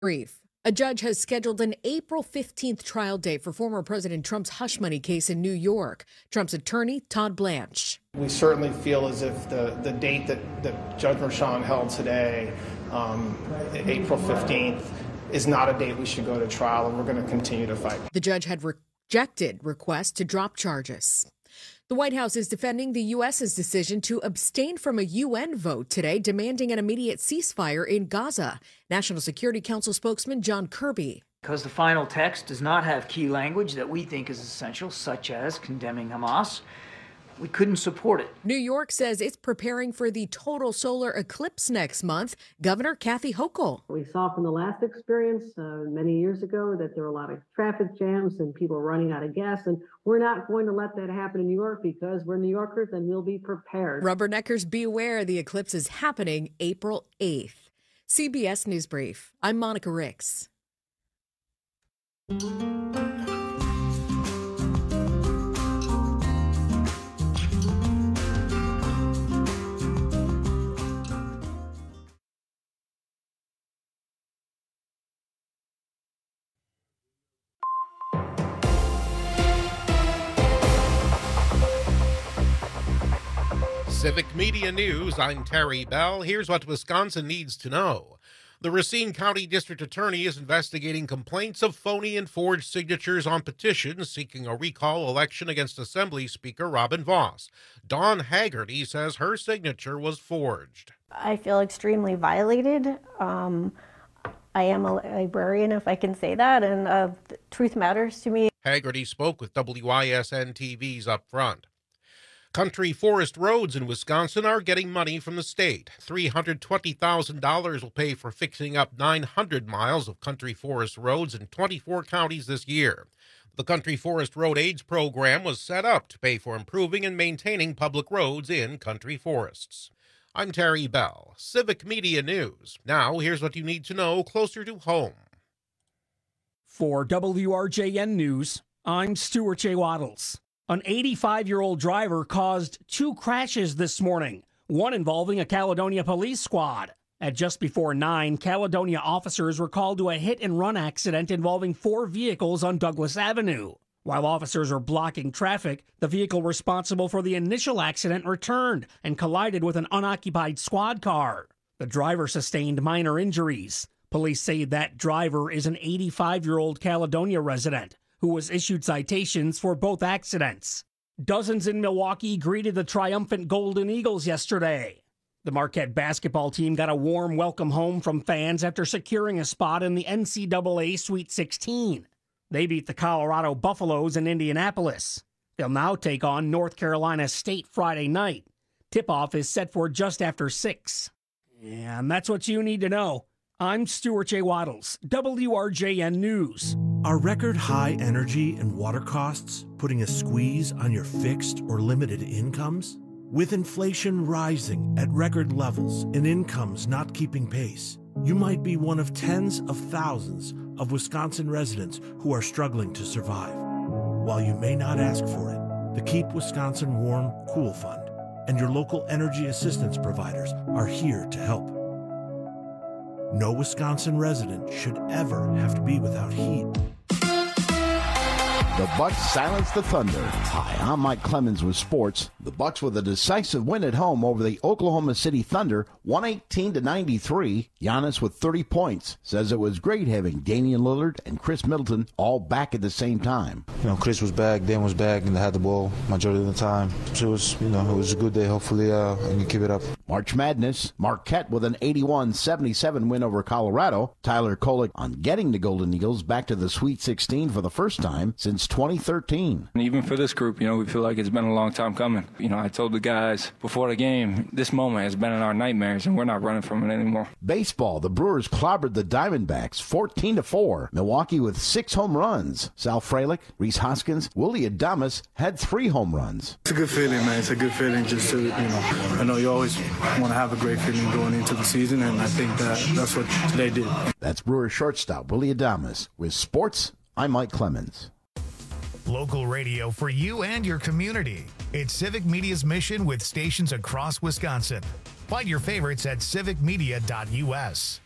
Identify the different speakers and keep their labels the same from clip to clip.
Speaker 1: Brief. A judge has scheduled an April 15th trial date for former President Trump's hush money case in New York. Trump's attorney, Todd Blanche.
Speaker 2: We certainly feel as if the date that Judge Merchan held today, April 15th, is not a date we should go to trial, and we're going to continue to fight.
Speaker 1: The judge had rejected requests to drop charges. The White House is defending the U.S.'s decision to abstain from a UN vote today demanding an immediate ceasefire in Gaza. National Security Council spokesman John Kirby.
Speaker 3: Because the final text does not have key language that we think is essential, such as condemning Hamas, we couldn't support it.
Speaker 1: New York says it's preparing for the total solar eclipse next month. Governor Kathy Hochul.
Speaker 4: We saw from the last experience many years ago that there were a lot of traffic jams and people running out of gas. And we're not going to let that happen in New York because we're New Yorkers and we'll be prepared.
Speaker 1: Rubberneckers beware, the eclipse is happening April 8th. CBS News Brief. I'm Monica Ricks.
Speaker 5: Civic Media News, I'm Terry Bell. Here's what Wisconsin needs to know. The Racine County District Attorney is investigating complaints of phony and forged signatures on petitions seeking a recall election against Assembly Speaker Robin Vos. Dawn Haggerty says her signature was forged.
Speaker 6: I feel extremely violated. I am a librarian, if I can say that, and truth matters to me.
Speaker 5: Haggerty spoke with WISN TV's Up Front. Country forest roads in Wisconsin are getting money from the state. $320,000 will pay for fixing up 900 miles of country forest roads in 24 counties this year. The Country Forest Road Aids program was set up to pay for improving and maintaining public roads in country forests. I'm Terry Bell, Civic Media News. Now, here's what you need to know closer to home.
Speaker 7: For WRJN News, I'm Stuart J. Waddles. An 85-year-old driver caused 2 crashes this morning, one involving a Caledonia police squad. At just before 9, Caledonia officers were called to a hit-and-run accident involving 4 vehicles on Douglas Avenue. While officers were blocking traffic, the vehicle responsible for the initial accident returned and collided with an unoccupied squad car. The driver sustained minor injuries. Police say that driver is an 85-year-old Caledonia resident who was issued citations for both accidents. Dozens in Milwaukee greeted the triumphant Golden Eagles yesterday. The Marquette basketball team got a warm welcome home from fans after securing a spot in the NCAA Sweet 16. They beat the Colorado Buffaloes in Indianapolis. They'll now take on North Carolina State Friday night. Tip-off is set for just after 6. And that's what you need to know. I'm Stuart J. Waddles, WRJN News.
Speaker 8: Are record high energy and water costs putting a squeeze on your fixed or limited incomes? With inflation rising at record levels and incomes not keeping pace, you might be one of tens of thousands of Wisconsin residents who are struggling to survive. While you may not ask for it, the Keep Wisconsin Warm Cool Fund and your local energy assistance providers are here to help. No Wisconsin resident should ever have to be without heat.
Speaker 9: The Bucks silenced the Thunder. Hi, I'm Mike Clemens with sports. The Bucks with a decisive win at home over the Oklahoma City Thunder, 118-93. Giannis with 30 points says it was great having Damian Lillard and Chris Middleton all back at the same time.
Speaker 10: Chris was back, Dan was back, and they had the ball majority of the time. So it was a good day. Hopefully, I can keep it up.
Speaker 9: March Madness, Marquette with an 81-77 win over Colorado. Tyler Kolek on getting the Golden Eagles back to the Sweet 16 for the first time since 2013.
Speaker 11: And even for this group, we feel like it's been a long time coming. I told the guys before the game, this moment has been in our nightmares, and we're not running from it anymore.
Speaker 9: Baseball, the Brewers clobbered the Diamondbacks 14-4. Milwaukee with 6 home runs. Sal Frelick, Rhys Hoskins, Willie Adames had 3 home runs.
Speaker 12: It's a good feeling, man. It's a good feeling just to, I know you always want to have a great feeling going into the season, and I think that's what they did.
Speaker 9: That's Brewers shortstop Willie Adames. With sports, I'm Mike Clemens.
Speaker 13: Local radio for you and your community. It's Civic Media's mission with stations across Wisconsin. Find your favorites at civicmedia.us.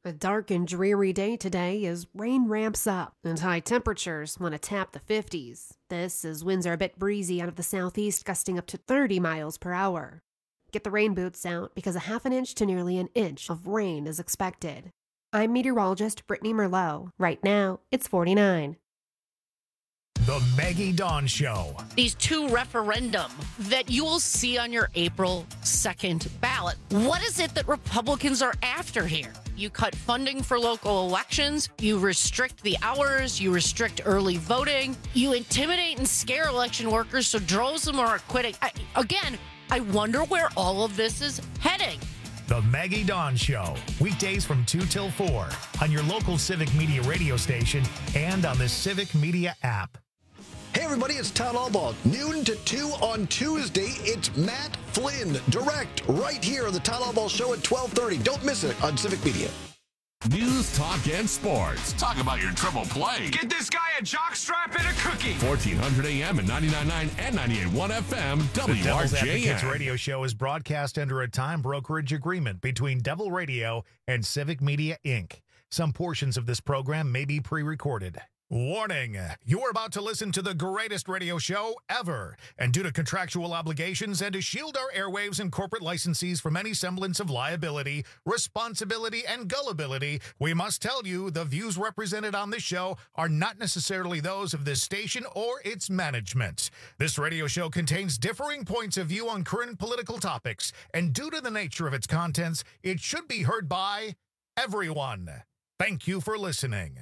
Speaker 14: A dark and dreary day today as rain ramps up and high temperatures want to tap the 50s. This as winds are a bit breezy out of the southeast, gusting up to 30 miles per hour. Get the rain boots out because a half an inch to nearly an inch of rain is expected. I'm meteorologist Brittany Merlot. Right now, it's 49.
Speaker 13: The Maggie Dawn Show.
Speaker 15: These two referendum that you will see on your April 2nd ballot. What is it that Republicans are after here? You cut funding for local elections, you restrict the hours, you restrict early voting, you intimidate and scare election workers so droves of them are quitting. I wonder where all of this is heading.
Speaker 13: The Maggie Dawn Show, weekdays from 2 till 4 on your local Civic Media radio station and on the Civic Media app.
Speaker 16: Hey everybody, it's Todd Allball. Noon to 2 on Tuesday, it's Matt Flynn, direct, right here on the Todd Allball Show at 12:30. Don't miss it on Civic Media.
Speaker 17: News, talk, and sports. Talk about your triple play.
Speaker 18: Get this guy a jockstrap and a cookie.
Speaker 17: 1400 AM and 99.9 and 98.1 FM,
Speaker 13: The Devil's Advocates
Speaker 17: WRJN.
Speaker 13: radio show is broadcast under a time brokerage agreement between Devil Radio and Civic Media, Inc. Some portions of this program may be pre-recorded. Warning, you're about to listen to the greatest radio show ever. And due to contractual obligations and to shield our airwaves and corporate licensees from any semblance of liability, responsibility, and gullibility, we must tell you the views represented on this show are not necessarily those of this station or its management. This radio show contains differing points of view on current political topics, and due to the nature of its contents, it should be heard by everyone. Thank you for listening.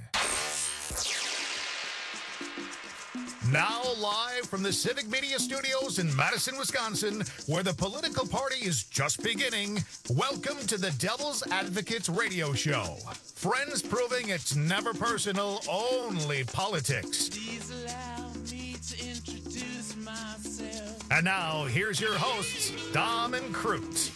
Speaker 13: Now live from the Civic Media Studios in Madison, Wisconsin, where the political party is just beginning, welcome to the Devil's Advocates radio show. Friends proving it's never personal, only politics.
Speaker 19: Please allow me to introduce myself.
Speaker 13: And now, here's your hosts, Dom and Crute.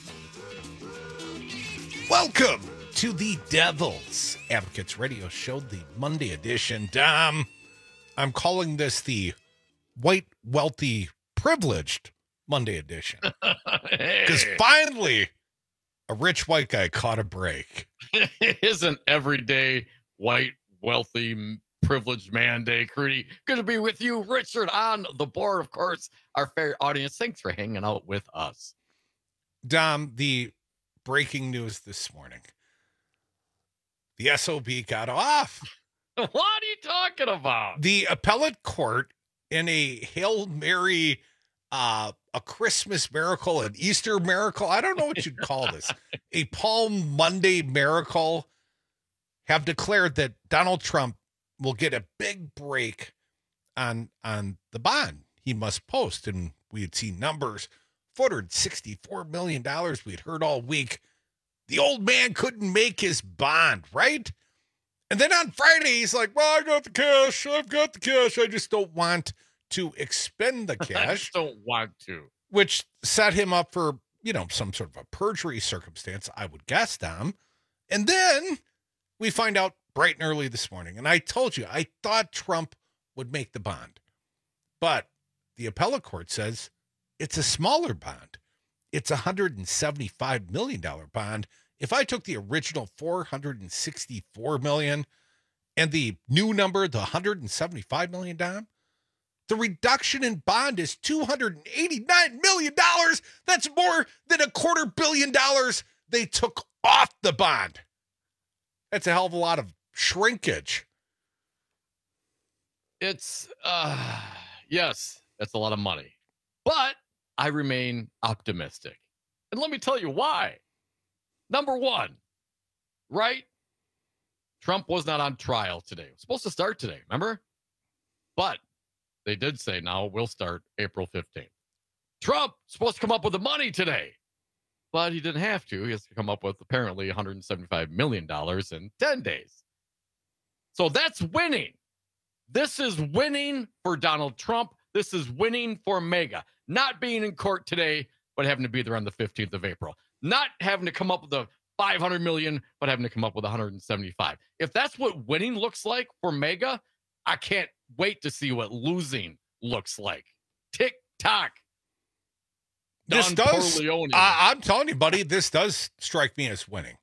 Speaker 5: Welcome to the Devil's Advocates radio show, the Monday edition. Dom, I'm calling this the white, wealthy, privileged Monday edition. Because finally, a rich white guy caught a break.
Speaker 20: It isn't everyday white, wealthy, privileged man day, Crudy. Good to be with you, Richard, on the board, of course. Our fair audience, thanks for hanging out with us.
Speaker 5: Dom, the breaking news this morning. The SOB got off.
Speaker 20: What are you talking about?
Speaker 5: The appellate court, in a Hail Mary, a Christmas miracle, an Easter miracle, I don't know what you'd call this, a Palm Monday miracle, have declared that Donald Trump will get a big break on the bond he must post. And we had seen numbers, $464 million we had heard all week. The old man couldn't make his bond, right? And then on Friday, he's like, well, I've got the cash. I just don't want to expend the cash.
Speaker 20: I just don't want to.
Speaker 5: Which set him up for, some sort of a perjury circumstance, I would guess, Dom. And then we find out bright and early this morning. And I told you, I thought Trump would make the bond. But the appellate court says it's a smaller bond. It's a $175 million bond. If I took the original $464 million and the new number, the $175 million, Dom, the reduction in bond is $289 million. That's more than $250 million they took off the bond. That's a hell of a lot of shrinkage.
Speaker 20: It's, yes, that's a lot of money. But I remain optimistic. And let me tell you why. Number one, right? Trump was not on trial today. It was supposed to start today, remember? But they did say now we'll start April 15th. Trump supposed to come up with the money today, but he didn't have to. He has to come up with apparently $175 million in 10 days. So that's winning. This is winning for Donald Trump. This is winning for MAGA. Not being in court today, but having to be there on the 15th of April. Not having to come up with the $500 million, but having to come up with 175. If that's what winning looks like for MAGA, I can't wait to see what losing looks like. Tick tock.
Speaker 5: This does. I'm telling you, buddy, this does strike me as winning.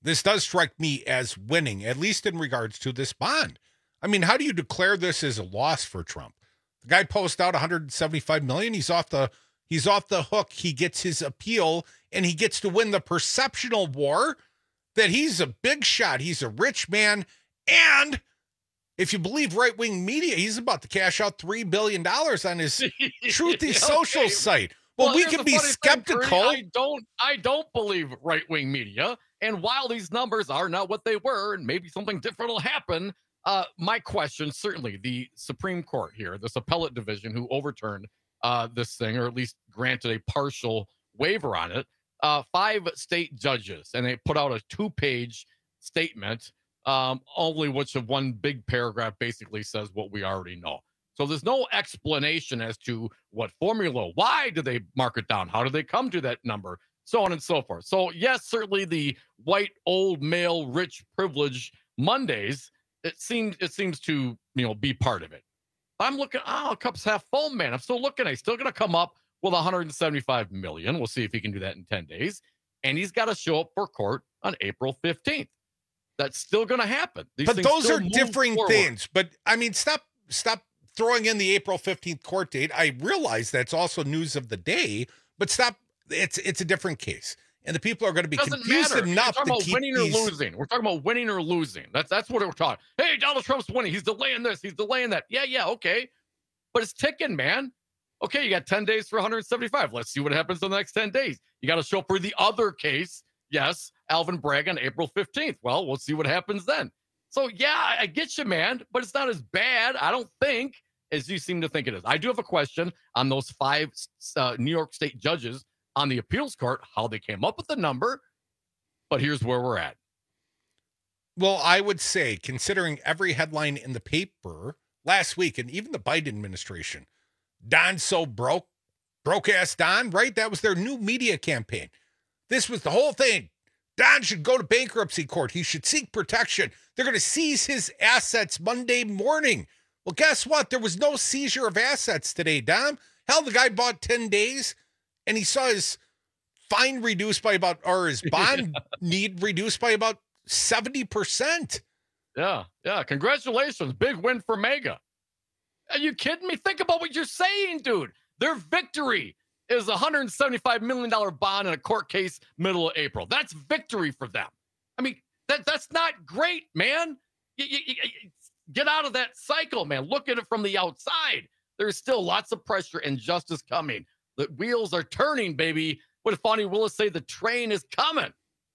Speaker 5: this does strike me as winning, at least in regards to this bond. I mean, how do you declare this as a loss for Trump? The guy posts out $175 million. He's off the hook. He gets his appeal, and he gets to win the perceptional war that he's a big shot. He's a rich man. And if you believe right-wing media, he's about to cash out $3 billion on his Truthy Social site. Well, we can be skeptical.
Speaker 20: I don't believe right-wing media. And while these numbers are not what they were, and maybe something different will happen, my question, certainly the Supreme Court here, this appellate division who overturned this thing, or at least granted a partial waiver on it, 5 state judges, and they put out a 2-page statement, only which of one big paragraph basically says what we already know. So there's no explanation as to what formula, why did they mark it down? How did they come to that number? So on and so forth. So yes, certainly the white, old, male, rich, privilege Mondays, it seems to, be part of it. I'm looking, cup's half full, man. I'm still looking. He's still going to come up with $175 million. We'll see if he can do that in 10 days. And he's got to show up for court on April 15th. That's still going to happen.
Speaker 5: But those are differing things. But I mean, stop throwing in the April 15th court date. I realize that's also news of the day, but stop. It's a different case. And the people are going to be confused enough to keep
Speaker 20: winning or losing. We're talking about winning or losing. That's what we're talking. Hey, Donald Trump's winning. He's delaying this. He's delaying that. Yeah, okay. But it's ticking, man. Okay, you got 10 days for 175. Let's see what happens in the next 10 days. You got to show up for the other case. Yes, Alvin Bragg on April 15th. Well, we'll see what happens then. So, yeah, I get you, man. But it's not as bad, I don't think, as you seem to think it is. I do have a question on those 5 New York State judges on the appeals court, how they came up with the number, but here's where we're at.
Speaker 5: Well, I would say, considering every headline in the paper last week, and even the Biden administration, Don's so broke ass Don, right? That was their new media campaign. This was the whole thing. Don should go to bankruptcy court. He should seek protection. They're going to seize his assets Monday morning. Well, guess what? There was no seizure of assets today, Don. Hell, the guy bought 10 days. And he saw his fine reduced by his bond need reduced by about 70%.
Speaker 20: Yeah. Congratulations. Big win for MAGA. Are you kidding me? Think about what you're saying, dude. Their victory is a $175 million bond in a court case middle of April. That's victory for them. I mean, that's not great, man. You get out of that cycle, man. Look at it from the outside. There's still lots of pressure and justice coming. The wheels are turning, baby. What did Fani Willis say? The train is coming.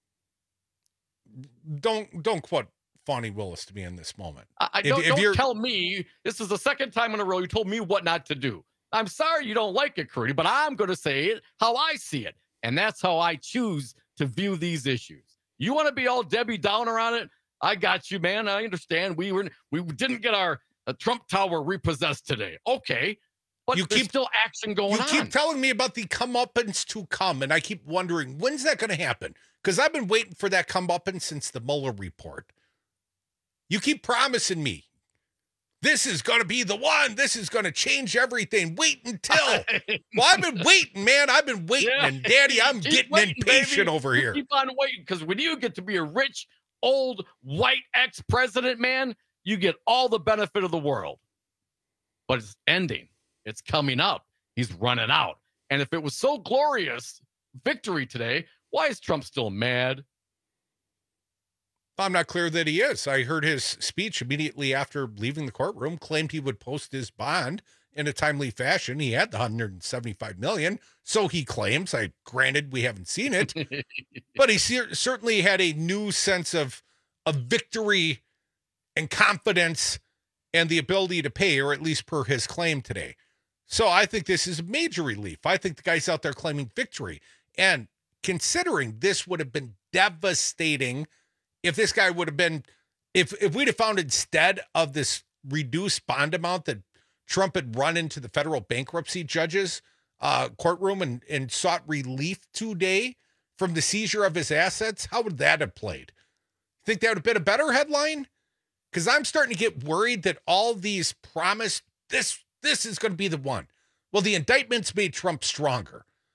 Speaker 5: Don't quote Fani Willis to me in this moment.
Speaker 20: Don't tell me. This is the second time in a row you told me what not to do. I'm sorry you don't like it, Crudy, but I'm going to say it how I see it. And that's how I choose to view these issues. You want to be all Debbie Downer on it? I got you, man. I understand. We didn't get our Trump Tower repossessed today. Okay. But there's still action going on.
Speaker 5: You keep telling me about the comeuppance to come, and I keep wondering, when's that going to happen? Because I've been waiting for that comeuppance since the Mueller report. You keep promising me, this is going to be the one. This is going to change everything. Wait until. Well, I've been waiting, man. I've been waiting, and Daddy, I'm getting impatient over here.
Speaker 20: Keep on waiting, because when you get to be a rich, old, white ex-president, man, you get all the benefit of the world. But it's ending. It's coming up. He's running out. And if it was so glorious victory today, why is Trump still mad?
Speaker 5: I'm not clear that he is. I heard his speech immediately after leaving the courtroom, claimed he would post his bond in a timely fashion. He had the $175 million, so he claims. Granted, we haven't seen it, but he certainly had a new sense of victory and confidence and the ability to pay, or at least per his claim today. So I think this is a major relief. I think the guy's out there claiming victory. And considering this would have been devastating if this guy would have been, if we'd have found instead of this reduced bond amount that Trump had run into the federal bankruptcy judges courtroom and sought relief today from the seizure of his assets, how would that have played? Think that would have been a better headline? Because I'm starting to get worried that all these promised this is going to be the one. Well, the indictments made Trump stronger.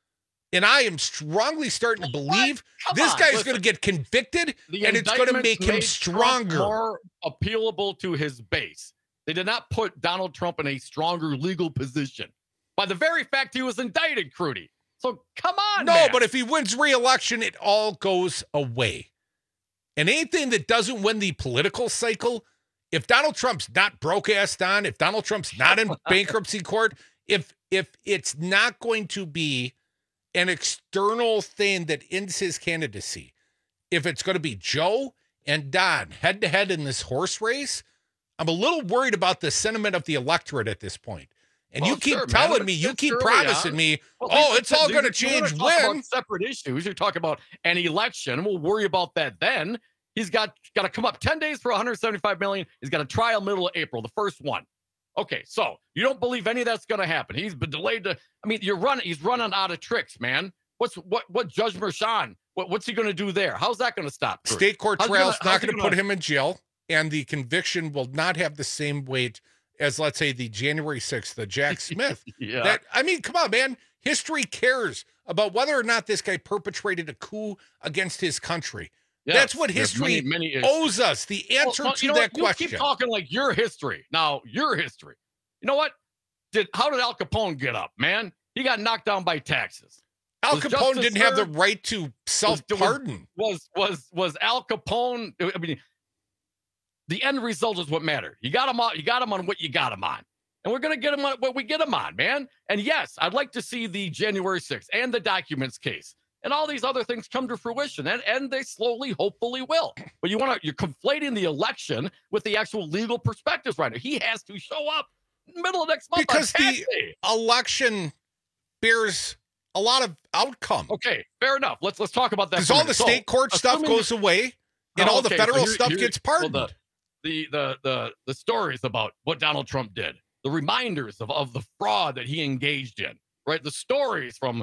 Speaker 5: And I am strongly starting to believe this guy is going to get convicted, and it's going to make him stronger.
Speaker 20: More appealable to his base. They did not put Donald Trump in a stronger legal position by the very fact he was indicted, Crudy. So come on, man.
Speaker 5: But if he wins re-election, it all goes away. And anything that doesn't win the political cycle, if Donald Trump's not broke-assed on, if Donald Trump's not in bankruptcy court, if it's not going to be an external thing that ends his candidacy, if it's going to be Joe and Don head-to-head in this horse race, I'm a little worried about the sentiment of the electorate at this point. And you keep telling me, you keep promising me, it's all going to change when.
Speaker 20: Separate issues. You're talking about an election. We'll worry about that then. He's got to come up 10 days for $175 million. He's got a trial middle of April, the first one. Okay, so you don't believe any of that's going to happen. He's been delayed he's running out of tricks, man. What Judge Merchan, what's he going to do there? How's that going to stop?
Speaker 5: State court trial's not going to put him in jail, and the conviction will not have the same weight as, let's say, the January 6th, the Jack Smith.
Speaker 20: Yeah.
Speaker 5: Come on, man. History cares about whether or not this guy perpetrated a coup against his country. Yes, that's what history owes us, the answer to that question.
Speaker 20: You keep talking like your history. Now, your history. You know what? How did Al Capone get up, man? He got knocked down by taxes.
Speaker 5: Al Capone didn't have the right to self-pardon.
Speaker 20: Was Al Capone... I mean, the end result is what mattered. You got him on what you got him on. And we're going to get him on what we get him on, man. And yes, I'd like to see the January 6th and the documents case and all these other things come to fruition. And they slowly, hopefully will. But you're conflating the election with the actual legal perspectives right now. He has to show up in the middle of next month.
Speaker 5: Because the election bears a lot of outcome.
Speaker 20: Okay, fair enough. Let's talk about that.
Speaker 5: Because all the state court stuff goes away and all the federal stuff gets pardoned.
Speaker 20: The stories about what Donald Trump did, the reminders of the fraud that he engaged in, right? The stories from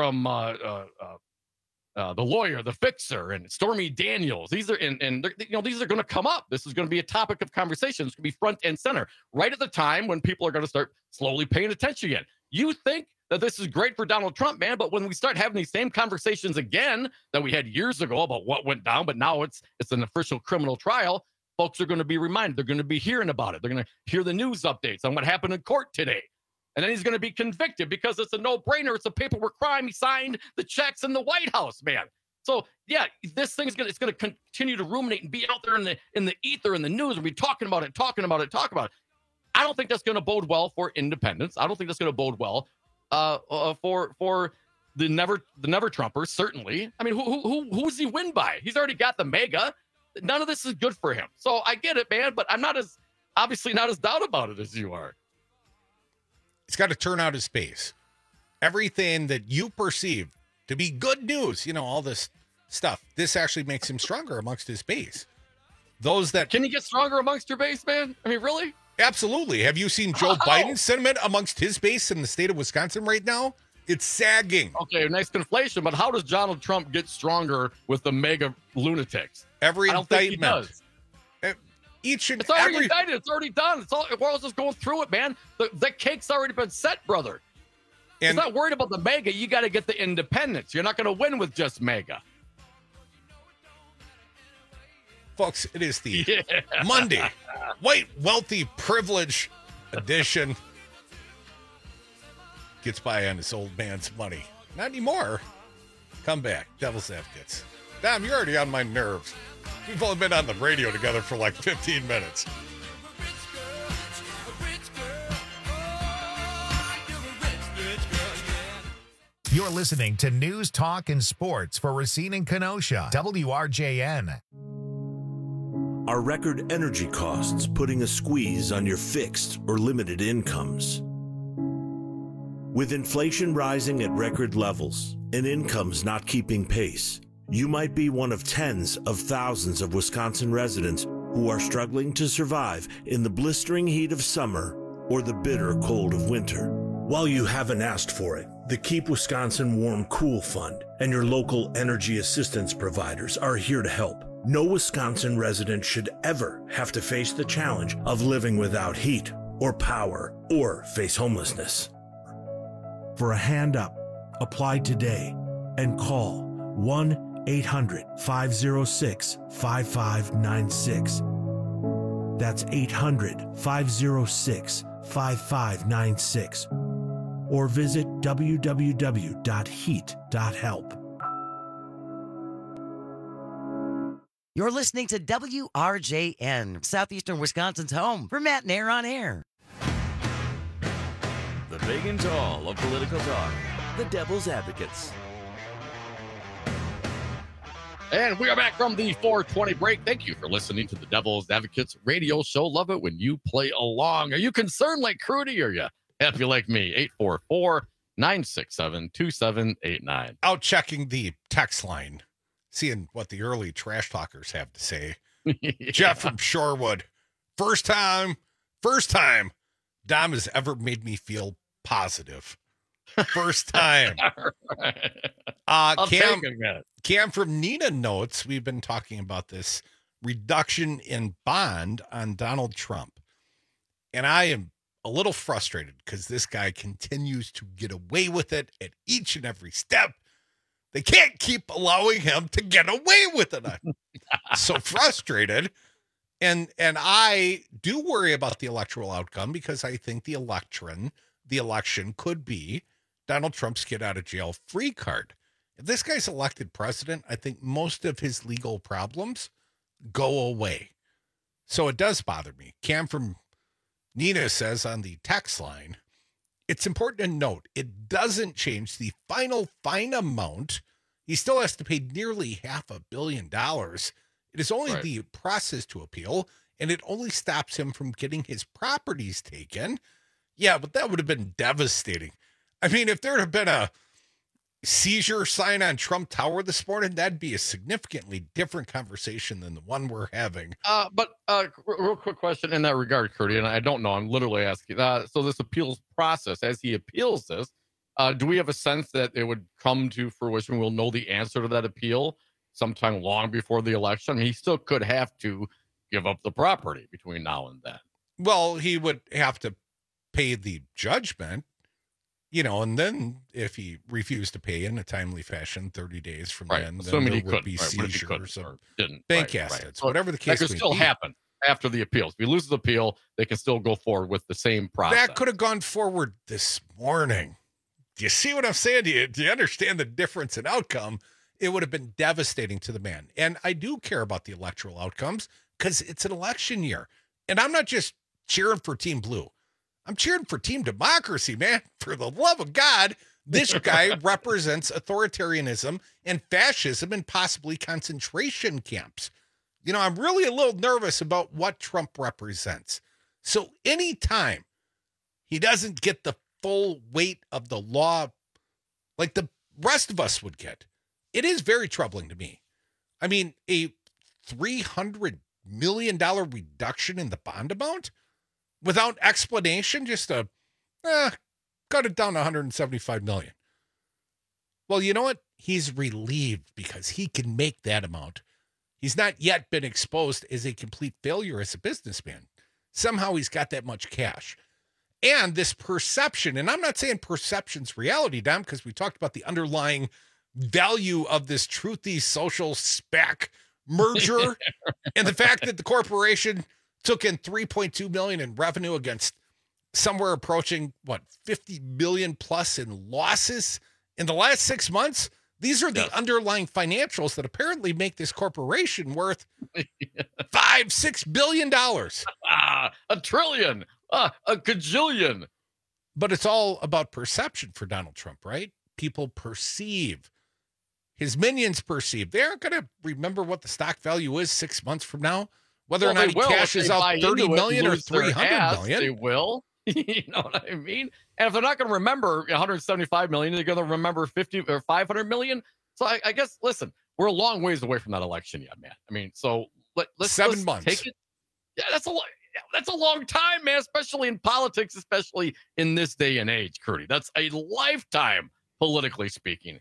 Speaker 20: the lawyer, the fixer, and Stormy Daniels. These are these are going to come up. This is going to be a topic of conversation. It's going to be front and center right at the time when people are going to start slowly paying attention again. You think that this is great for Donald Trump, man, but when we start having these same conversations again that we had years ago about what went down, but now it's an official criminal trial, folks are going to be reminded. They're going to be hearing about it. They're going to hear the news updates on what happened in court today. And then he's going to be convicted because it's a no-brainer. It's a paperwork crime. He signed the checks in the White House, man. So, yeah, this thing's going to continue to ruminate and be out there in the ether, in the news, and be talking about it. I don't think that's going to bode well for independence. I don't think that's going to bode well for the never Trumpers, certainly. I mean, who's he win by? He's already got the mega. None of this is good for him. So I get it, man, but I'm obviously not as down about it as you are.
Speaker 5: He's got to turn out his base. Everything that you perceive to be good news, all this stuff, this actually makes him stronger amongst his base.
Speaker 20: Can you get stronger amongst your base, man? I mean, really?
Speaker 5: Absolutely. Have you seen Joe Biden's sentiment amongst his base in the state of Wisconsin right now? It's sagging.
Speaker 20: Okay, nice conflation, but how does Donald Trump get stronger with the mega lunatics?
Speaker 5: Every
Speaker 20: I don't think he does.
Speaker 5: It's
Speaker 20: already indicted. It's already done. We're all just going through it, man. The cake's already been set, brother. He's not worried about the mega. You got to get the independents. You're not going to win with just mega.
Speaker 5: Folks, it is the Monday White Wealthy Privilege edition. Gets by on this old man's money. Not anymore. Come back. Devil's Advocates. Dom, you're already on my nerves. We've only been on the radio together for like 15 minutes.
Speaker 13: You're listening to News, Talk, and Sports for Racine and Kenosha. WRJN.
Speaker 8: Are record energy costs putting a squeeze on your fixed or limited incomes? With inflation rising at record levels and incomes not keeping pace, you might be one of tens of thousands of Wisconsin residents who are struggling to survive in the blistering heat of summer or the bitter cold of winter. While you haven't asked for it, the Keep Wisconsin Warm Cool Fund and your local energy assistance providers are here to help. No Wisconsin resident should ever have to face the challenge of living without heat or power or face homelessness. For a hand up, apply today and call 1-800-506-5596. That's 800-506-5596. Or visit www.heat.help.
Speaker 21: You're listening to WRJN, Southeastern Wisconsin's home for Matt Nair on Air.
Speaker 17: The big and tall of political talk, the Devil's Advocates.
Speaker 20: And we are back from the 420 break. Thank you for listening to the Devil's Advocates radio show. Love it when you play along. Are you concerned like Crudy, or are you happy like me? 844-967-2789.
Speaker 5: Out checking the text line, seeing what the early trash talkers have to say. Yeah. Jeff from Shorewood. First time Dom has ever made me feel positive. First time. Cam from Nina notes, we've been talking about this reduction in bond on Donald Trump. And I am a little frustrated because this guy continues to get away with it at each and every step. They can't keep allowing him to get away with it. I'm so frustrated. And I do worry about the electoral outcome because I think the election could be Donald Trump's get out of jail free card. If this guy's elected president, I think most of his legal problems go away. So it does bother me. Cam from Nina says on the text line, it's important to note it doesn't change the final fine amount. He still has to pay nearly $500 million. It is only the process to appeal, and it only stops him from getting his properties taken. Yeah, but that would have been devastating. I mean, if there had been a seizure sign on Trump Tower this morning, that'd be a significantly different conversation than the one we're having.
Speaker 20: But real quick question in that regard, Curdy, and I don't know, I'm literally asking. So this appeals process, as he appeals this, do we have a sense that it would come to fruition? We'll know the answer to that appeal sometime long before the election. I mean, he still could have to give up the property between now and then.
Speaker 5: Well, he would have to pay the judgment. And then if he refused to pay in a timely fashion, 30 days from then there would be seizures of bank assets, whatever the case may be. That could still happen
Speaker 20: after the appeals. If he loses the appeal, they can still go forward with the same process.
Speaker 5: That could have gone forward this morning. Do you see what I'm saying? Do you understand the difference in outcome? It would have been devastating to the man. And I do care about the electoral outcomes because it's an election year. And I'm not just cheering for Team Blue. I'm cheering for Team Democracy, man. For the love of God, this guy represents authoritarianism and fascism and possibly concentration camps. I'm really a little nervous about what Trump represents. So anytime he doesn't get the full weight of the law like the rest of us would get, it is very troubling to me. I mean, a $300 million reduction in the bond amount without explanation, just cut it down to $175 million. Well, you know what? He's relieved because he can make that amount. He's not yet been exposed as a complete failure as a businessman. Somehow he's got that much cash. And this perception, and I'm not saying perception's reality, Dom, because we talked about the underlying value of this Truthy Social SPAC merger and the fact that the corporation took in $3.2 million in revenue against somewhere approaching, 50 million plus in losses in the last 6 months. These are the underlying financials that apparently make this corporation worth $5-6 billion.
Speaker 20: A trillion, a gajillion.
Speaker 5: But it's all about perception for Donald Trump, right? People perceive. His minions perceive. They aren't going to remember what the stock value is 6 months from now. Whether or not he cashes out 30 million or 300 million.
Speaker 20: They will. You know what I mean? And if they're not going to remember 175 million, they're going to remember 50 or 500 million. So I guess, listen, we're a long ways away from that election yet, man. I mean, so let's
Speaker 5: 7 months.
Speaker 20: Take it. Yeah, that's a long time, man, especially in politics, especially in this day and age, Curdy. That's a lifetime, politically speaking.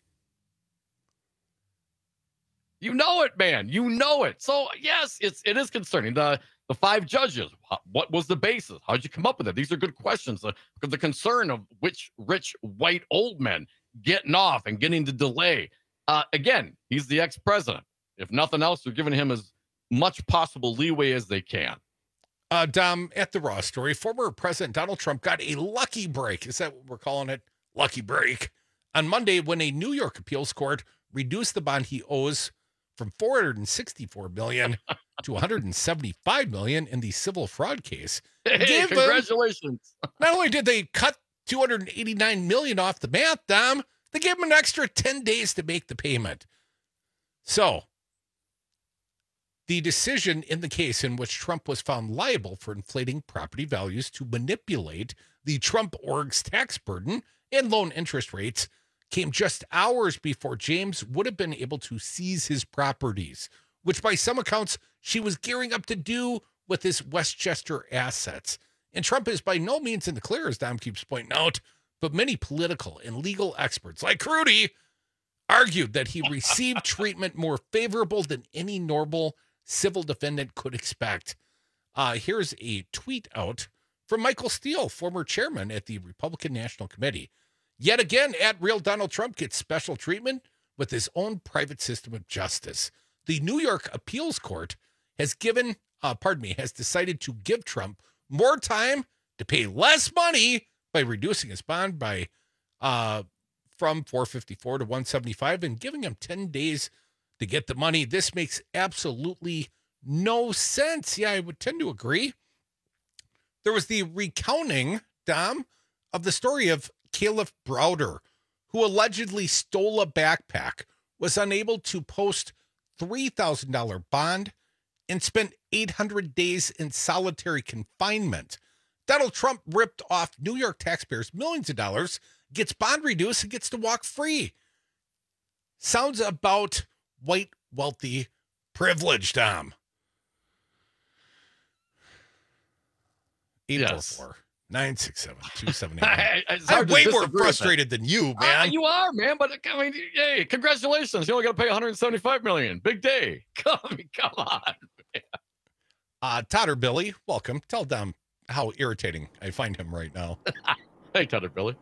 Speaker 20: You know it, man. You know it. So, yes, it is concerning. The 5 judges, what was the basis? How'd you come up with it? These are good questions. The concern of which rich white old men getting off and getting the delay. Again, he's the ex-president. If nothing else, they're giving him as much possible leeway as they can.
Speaker 2: Dom, at the Raw story, former President Donald Trump got a lucky break. Is that what we're calling it? Lucky break. On Monday, when a New York appeals court reduced the bond he owes from $464 million to $175 million in the civil fraud case.
Speaker 20: Hey, congratulations.
Speaker 2: Not only did they cut $289 million off the math, Dom, they gave him an extra 10 days to make the payment. So, the decision in the case in which Trump was found liable for inflating property values to manipulate the Trump org's tax burden and loan interest rates came just hours before James would have been able to seize his properties, which by some accounts she was gearing up to do with his Westchester assets. And Trump is by no means in the clear, as Dom keeps pointing out, but many political and legal experts, like Rudy, argued that he received treatment more favorable than any normal civil defendant could expect. Here's a tweet out from Michael Steele, former chairman at the Republican National Committee. Yet again, at Real Donald Trump gets special treatment with his own private system of justice. The New York Appeals Court has decided to give Trump more time to pay less money by reducing his bond by from $454 to $175 and giving him 10 days to get the money. This makes absolutely no sense. Yeah, I would tend to agree. There was the recounting, Dom, of the story of Caleb Browder, who allegedly stole a backpack, was unable to post $3,000 bond, and spent 800 days in solitary confinement. Donald Trump ripped off New York taxpayers millions of dollars, gets bond reduced, and gets to walk free. Sounds about white, wealthy privilege, Dom. 844-967-2789. I'm way more frustrated than you, man.
Speaker 20: You are, man. But I mean, hey, congratulations! You only got to pay $175 million. Big day. Come on, man.
Speaker 2: Totter Billy, welcome. Tell Dom how irritating I find him right now.
Speaker 20: Hey, Totter Billy.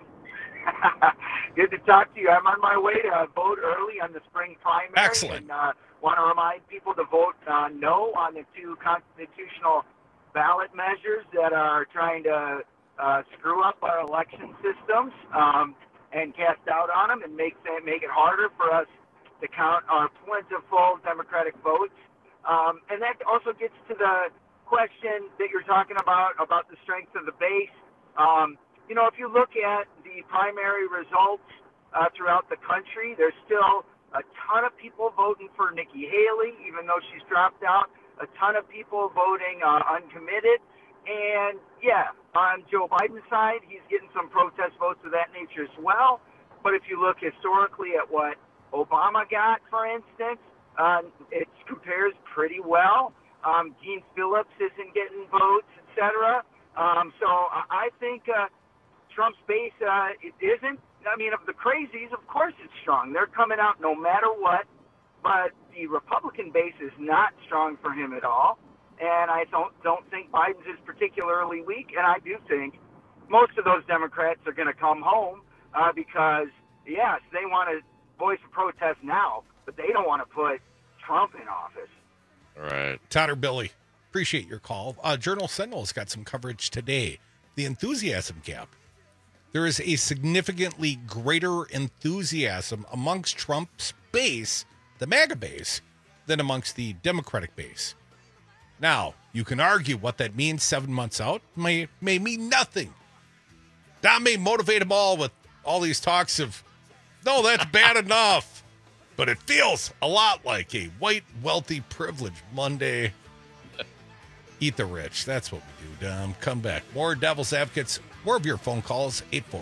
Speaker 22: Good to talk to you. I'm on my way to vote early on the spring primary.
Speaker 2: Excellent.
Speaker 22: And want to remind people to vote no on the two constitutional ballot measures that are trying to screw up our election systems and cast doubt on them and make it harder for us to count our plentiful Democratic votes. And that also gets to the question that you're talking about the strength of the base. You know, if you look at the primary results throughout the country, there's still a ton of people voting for Nikki Haley, even though she's dropped out. A ton of people voting uncommitted. And, yeah, on Joe Biden's side, he's getting some protest votes of that nature as well. But if you look historically at what Obama got, for instance, it compares pretty well. Gene Phillips isn't getting votes, etc. So I think Trump's base it isn't. I mean, of the crazies, of course it's strong. They're coming out no matter what. But the Republican base is not strong for him at all. And I don't think Biden's is particularly weak. And I do think most of those Democrats are going to come home because, yes, they want to voice a protest now, but they don't want to put Trump in office.
Speaker 2: All right. Totter Billy, appreciate your call. Journal Sentinel's got some coverage today. The enthusiasm gap. There is a significantly greater enthusiasm amongst Trump's base, the MAGA base, than amongst the Democratic base. Now, you can argue what that means 7 months out. May mean nothing. That may motivate them all with all these talks of, no, that's bad enough. But it feels a lot like a white, wealthy, privileged Monday. Eat the rich. That's what we do, Dom. Come back. More Devil's Advocates. More of your phone calls.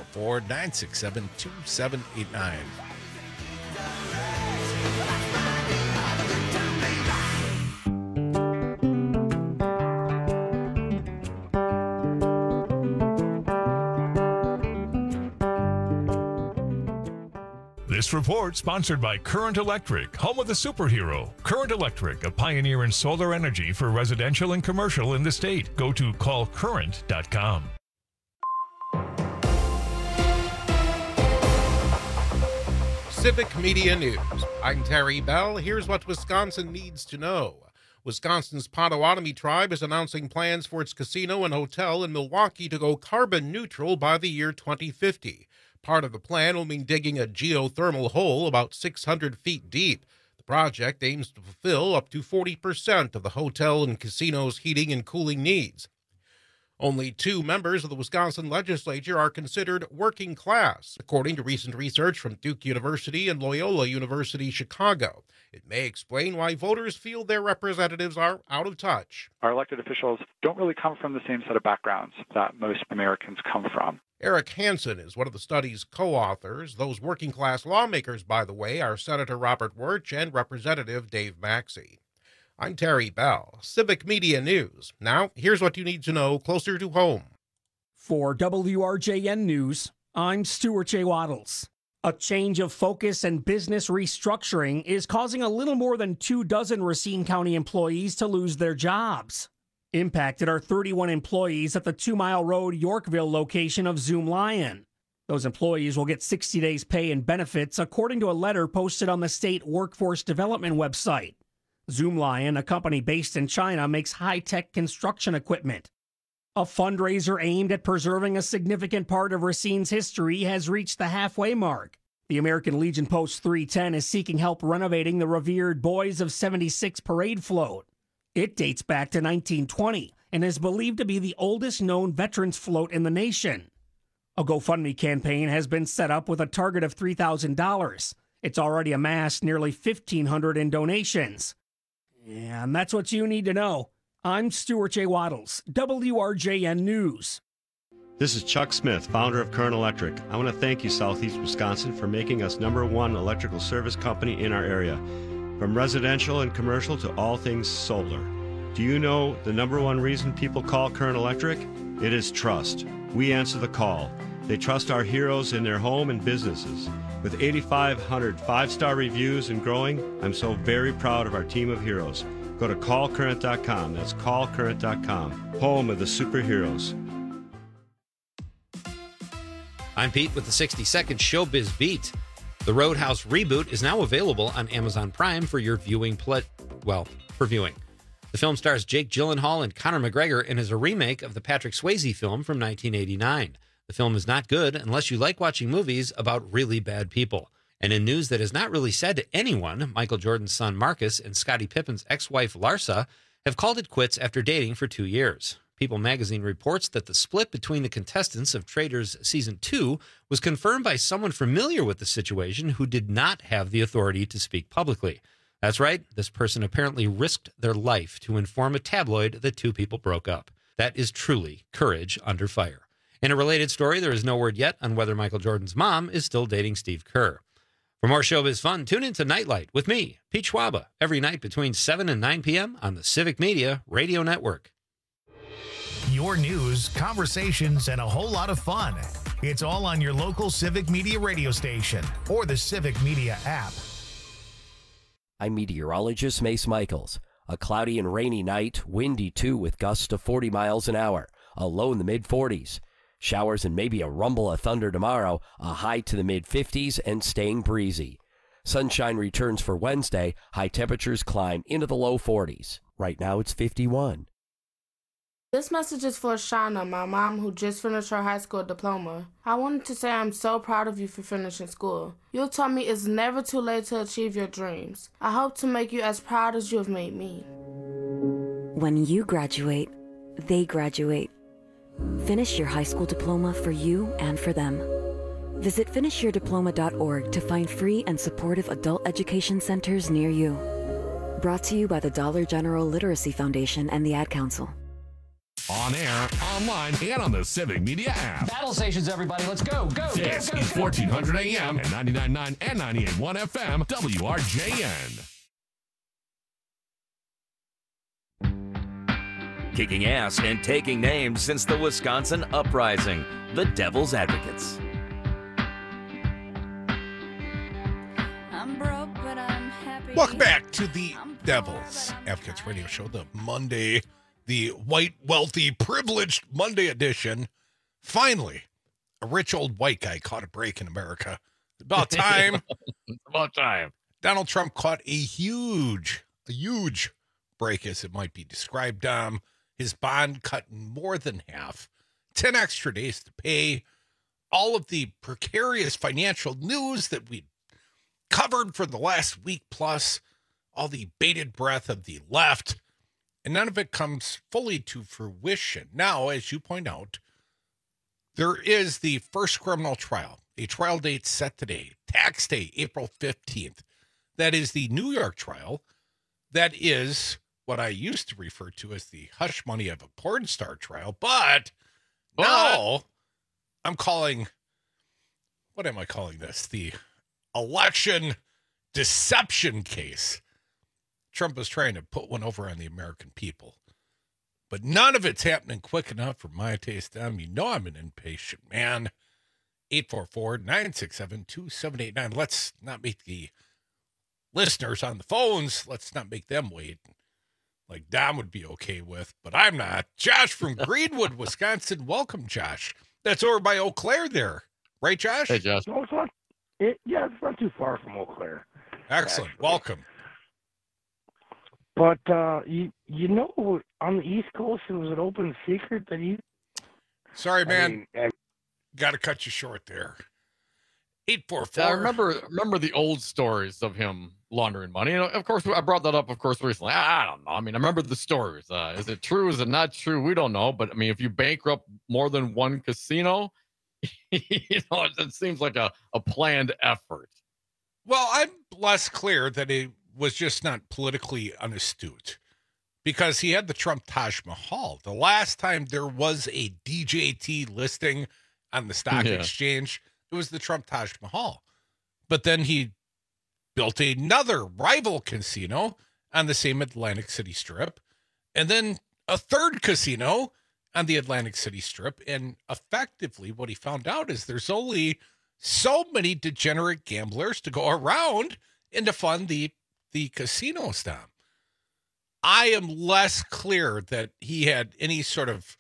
Speaker 2: 844-967-2789.
Speaker 17: This report sponsored by Current Electric, home of the superhero. Current Electric, a pioneer in solar energy for residential and commercial in the state. Go to callcurrent.com.
Speaker 5: Civic Media News. I'm Terry Bell. Here's what Wisconsin needs to know. Wisconsin's Potawatomi tribe is announcing plans for its casino and hotel in Milwaukee to go carbon neutral by the year 2050. Part of the plan will mean digging a geothermal hole about 600 feet deep. The project aims to fulfill up to 40% of the hotel and casino's heating and cooling needs. Only 2 members of the Wisconsin legislature are considered working class, according to recent research from Duke University and Loyola University Chicago. It may explain why voters feel their representatives are out of touch.
Speaker 3: Our elected officials don't really come from the same set of backgrounds that most Americans come from.
Speaker 5: Eric Hansen is one of the study's co-authors. Those working class lawmakers, by the way, are Senator Robert Wirch and Representative Dave Maxey. I'm Terry Bell, Civic Media News. Now, here's what you need to know closer to home.
Speaker 7: For WRJN News, I'm Stuart J. Waddles. A change of focus and business restructuring is causing a little more than 24 Racine County employees to lose their jobs. Impacted are 31 employees at the 2 Mile Road, Yorkville location of Zoomlion. Those employees will get 60 days pay and benefits, according to a letter posted on the state workforce development website. Zoomlion, a company based in China, makes high-tech construction equipment. A fundraiser aimed at preserving a significant part of Racine's history has reached the halfway mark. The American Legion Post 310 is seeking help renovating the revered Boys of 76 parade float. It dates back to 1920 and is believed to be the oldest known veterans float in the nation. A GoFundMe campaign has been set up with a target of $3,000. It's already amassed nearly $1,500 in donations. And that's what you need to know. I'm Stuart J. Waddles, WRJN News.
Speaker 4: This is Chuck Smith, founder of Current Electric. I want to thank you, Southeast Wisconsin, for making us #1 electrical service company in our area. From residential and commercial to all things solar. Do you know the #1 reason people call Current Electric? It is trust. We answer the call. They trust our heroes in their home and businesses. With 8,500 5-star reviews and growing, I'm so very proud of our team of heroes. Go to callcurrent.com. That's callcurrent.com. Home of the superheroes.
Speaker 23: I'm Pete with the 60-second Showbiz Beat. The Roadhouse reboot is now available on Amazon Prime for your viewing for viewing. The film stars Jake Gyllenhaal and Conor McGregor and is a remake of the Patrick Swayze film from 1989. The film is not good unless you like watching movies about really bad people. And in news that is not really said to anyone, Michael Jordan's son Marcus and Scottie Pippen's ex-wife Larsa have called it quits after dating for 2 years. People magazine reports that the split between the contestants of Traitors Season 2 was confirmed by someone familiar with the situation who did not have the authority to speak publicly. That's right, this person apparently risked their life to inform a tabloid that 2 people broke up. That is truly courage under fire. In a related story, there is no word yet on whether Michael Jordan's mom is still dating Steve Kerr. For more showbiz fun, tune in to Nightlight with me, Pete Schwaba, every night between 7 and 9 p.m. on the Civic Media Radio Network.
Speaker 13: Your news, conversations, and a whole lot of fun. It's all on your local Civic Media radio station or the Civic Media app.
Speaker 24: I'm meteorologist Mace Michaels. A cloudy and rainy night, windy too with gusts to 40 miles an hour, a low in the mid-40s. Showers and maybe a rumble of thunder tomorrow, a high to the mid-50s and staying breezy. Sunshine returns for Wednesday, high temperatures climb into the low 40s. Right now it's 51.
Speaker 25: This message is for Shauna, my mom who just finished her high school diploma. I wanted to say I'm so proud of you for finishing school. You taught me it's never too late to achieve your dreams. I hope to make you as proud as you have made me.
Speaker 26: When you graduate, they graduate. Finish your high school diploma for you and for them. Visit finishyourdiploma.org to find free and supportive adult education centers near you. Brought to you by the Dollar General Literacy Foundation and the Ad Council.
Speaker 27: On air, online, and on the Civic Media app.
Speaker 28: Battle stations, everybody. Let's go.
Speaker 27: This is 1400 AM and 99.9 and 98.1 FM, WRJN.
Speaker 29: Kicking ass and taking names since the Wisconsin Uprising, the Devil's Advocates.
Speaker 2: I'm broke, but I'm happy. Welcome back to the Devil's Advocates radio show, the Monday, the white, wealthy, privileged Monday edition. Finally, a rich old white guy caught a break in America About time.
Speaker 20: It's about time.
Speaker 2: Donald Trump caught a huge break, as it might be described. His bond cut in more than half, 10 extra days to pay. All of the precarious financial news that we covered for the last week plus, all the bated breath of the left, and none of it comes fully to fruition. Now, as you point out, there is the first criminal trial, a trial date set today, tax day, April 15th. That is the New York trial. That is what I used to refer to as the hush money of a porn star trial. But now I'm calling, what am I calling this? The election deception case. Trump was trying to put one over on the American people. But none of it's happening quick enough for my taste. You know I'm an impatient man. 844-967-2789. Let's not make the listeners on the phones, let's not make them wait. Like Dom would be okay with, but I'm not. Josh from Greenwood, Wisconsin. Welcome, Josh. That's over by Eau Claire there. Right, Josh?
Speaker 20: Hey, Josh.
Speaker 1: No, it's not. It's not too far from Eau Claire.
Speaker 2: Excellent.
Speaker 1: Actually.
Speaker 2: Welcome.
Speaker 1: But, you know, on the East Coast, it was an open secret that he...
Speaker 2: Sorry, man. Got to cut you short there. 844.
Speaker 20: I remember the old stories of him laundering money. And of course, I brought that up, recently. I don't know. I mean, I remember the stories. Is it true? Is it not true? We don't know. But I mean, if you bankrupt more than one casino, it seems like a planned effort.
Speaker 2: Well, I'm less clear that it was just not politically unastute, because he had the Trump Taj Mahal. The last time there was a DJT listing on the stock exchange, it was the Trump Taj Mahal. But then he built another rival casino on the same Atlantic City Strip, and then a third casino on the Atlantic City Strip. And effectively what he found out is there's only so many degenerate gamblers to go around and to fund the casino stuff. I am less clear that he had any sort of,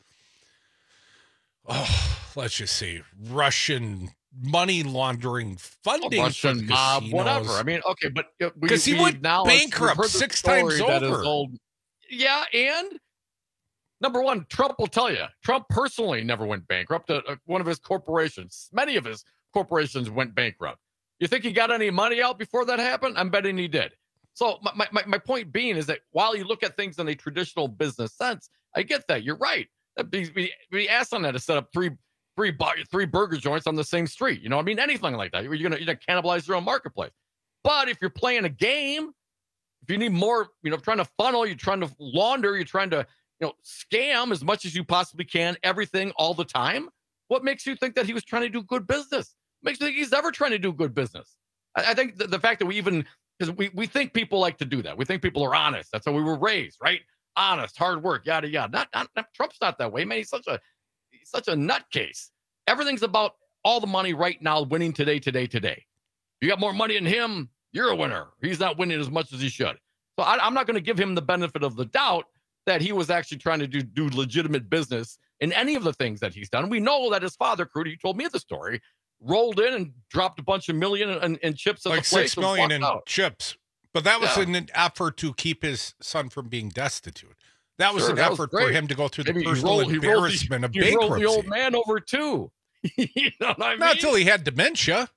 Speaker 2: let's just say, Russian money laundering funding,
Speaker 20: Russian mob, whatever. I mean, okay, but
Speaker 2: because he went bankrupt 6 times over.
Speaker 20: Yeah, and number one, Trump will tell you, Trump personally never went bankrupt. One of his corporations, many of his corporations went bankrupt. You think he got any money out before that happened? I'm betting he did. So my point being is that while you look at things in a traditional business sense, I get that. You're right. That'd be ass on that to set up three burger joints on the same street. You know what I mean? Anything like that. You're gonna cannibalize your own marketplace. But if you're playing a game, if you need more, trying to funnel, you're trying to launder, you're trying to, scam as much as you possibly can, everything all the time. What makes you think that he was trying to do good business? Makes you think he's ever trying to do good business? I think the fact that because we think people like to do that. We think people are honest. That's how we were raised, right? Honest, hard work, yada yada. Not Trump's not that way, man. He's such a nutcase. Everything's about all the money right now, winning today. You got more money than him, you're a winner. He's not winning as much as he should. So I'm not going to give him the benefit of the doubt that he was actually trying to do legitimate business in any of the things that he's done. We know that his father, Crudy, you told me the story, rolled in and dropped a bunch of million in chips at
Speaker 2: like
Speaker 20: the place.
Speaker 2: 6 million in chips. But that was an effort to keep his son from being destitute. That was an effort for him to go through the personal embarrassment of bankruptcy. He rolled
Speaker 20: the old man over too. You know what I mean?
Speaker 2: Not until he had dementia.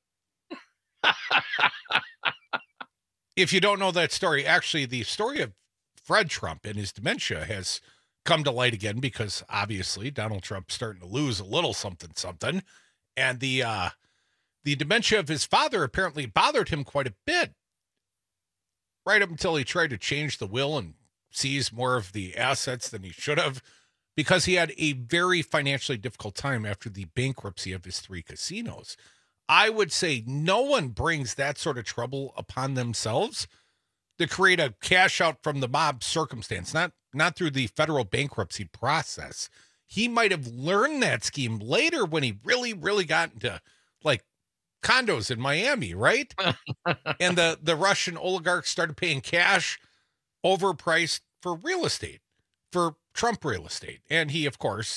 Speaker 2: If you don't know that story, actually, the story of Fred Trump and his dementia has come to light again because obviously Donald Trump's starting to lose a little something. And the dementia of his father apparently bothered him quite a bit. Right up until he tried to change the will and seize more of the assets than he should have, because he had a very financially difficult time after the bankruptcy of his 3 casinos. I would say no one brings that sort of trouble upon themselves to create a cash out from the mob circumstance, not through the federal bankruptcy process. He might have learned that scheme later when he really, really got into like condos in Miami, right? And the Russian oligarchs started paying cash overpriced for real estate, for Trump real estate. And he, of course,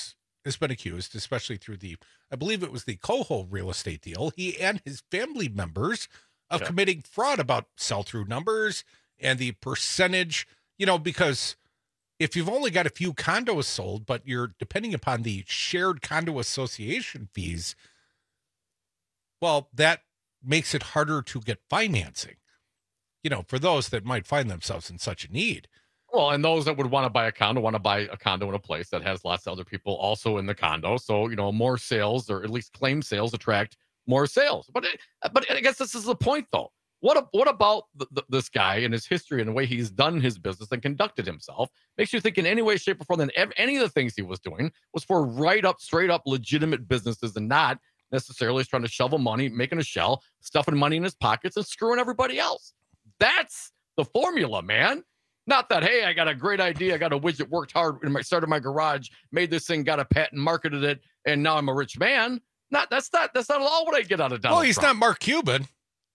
Speaker 2: has been accused, especially through I believe it was the Coho real estate deal, he and his family members of committing fraud about sell-through numbers and the percentage, because if you've only got a few condos sold, but you're depending upon the shared condo association fees, well, that makes it harder to get financing, for those that might find themselves in such a need.
Speaker 20: Well, and those that would want to buy a condo in a place that has lots of other people also in the condo. So, more sales, or at least claim sales, attract more sales. But I guess this is the point, though. What about this guy and his history and the way he's done his business and conducted himself makes you think in any way, shape, or form that any of the things he was doing was for straight up legitimate businesses and not necessarily trying to shovel money, making a shell, stuffing money in his pockets and screwing everybody else. That's the formula, man. Not that, hey, I got a great idea. I got a widget, worked hard, started my garage, made this thing, got a patent, marketed it, and now I'm a rich man. That's not at all what I get out of Donald
Speaker 2: Well, he's
Speaker 20: Trump.
Speaker 2: not Mark Cuban.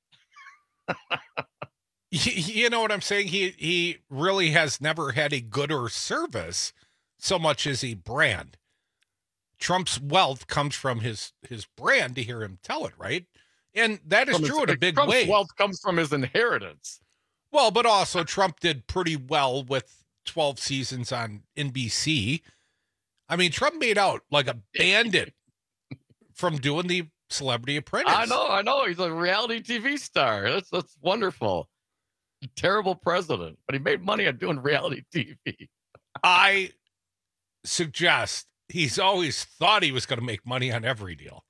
Speaker 2: You know what I'm saying? He really has never had a good or service so much as a brand. Trump's wealth comes from his brand, to hear him tell it, right? And that is true in a big
Speaker 20: Trump's
Speaker 2: way.
Speaker 20: wealth comes from his inheritance.
Speaker 2: Well, but also Trump did pretty well with 12 seasons on NBC. I mean, Trump made out like a bandit from doing the Celebrity Apprentice.
Speaker 20: I know. He's a reality TV star. That's wonderful. Terrible president, but he made money on doing reality TV.
Speaker 2: I suggest he's always thought he was going to make money on every deal.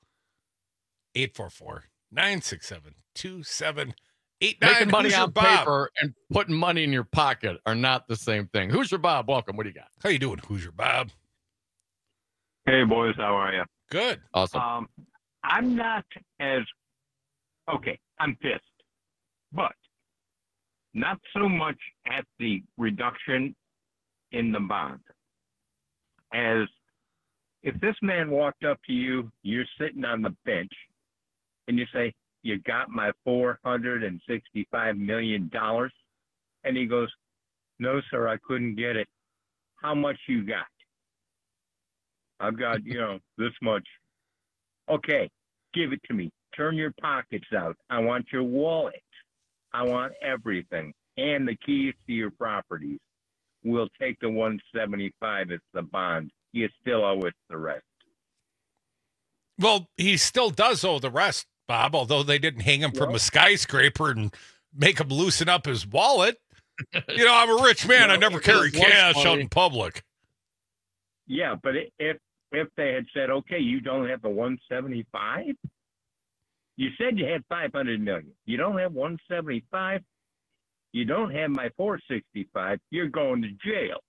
Speaker 2: 844-967-2789.
Speaker 20: Making money
Speaker 2: Who's your
Speaker 20: on
Speaker 2: Bob?
Speaker 20: paper and putting money in your pocket are not the same thing. Who's your Bob? Welcome. What do you got?
Speaker 2: How you doing, Who's your Bob?
Speaker 6: Hey, boys. How are you?
Speaker 2: Good.
Speaker 20: Awesome.
Speaker 6: I'm not as... Okay, I'm pissed. But not so much at the reduction in the bond as if this man walked up to you, you're sitting on the bench, and you say, you got my $465 million? And he goes, no, sir, I couldn't get it. How much you got? I've got, this much. Okay, give it to me. Turn your pockets out. I want your wallet. I want everything. And the keys to your properties. We'll take the 175 as the bond. You still owe us the rest.
Speaker 2: Well, he still does owe the rest, Bob, although they didn't hang him from a skyscraper and make him loosen up his wallet. I'm a rich man. I never carry cash out in public.
Speaker 6: Yeah, but if they had said, okay, you don't have the 175, you said you had 500 million. You don't have 175. You don't have my 465. You're going to jail.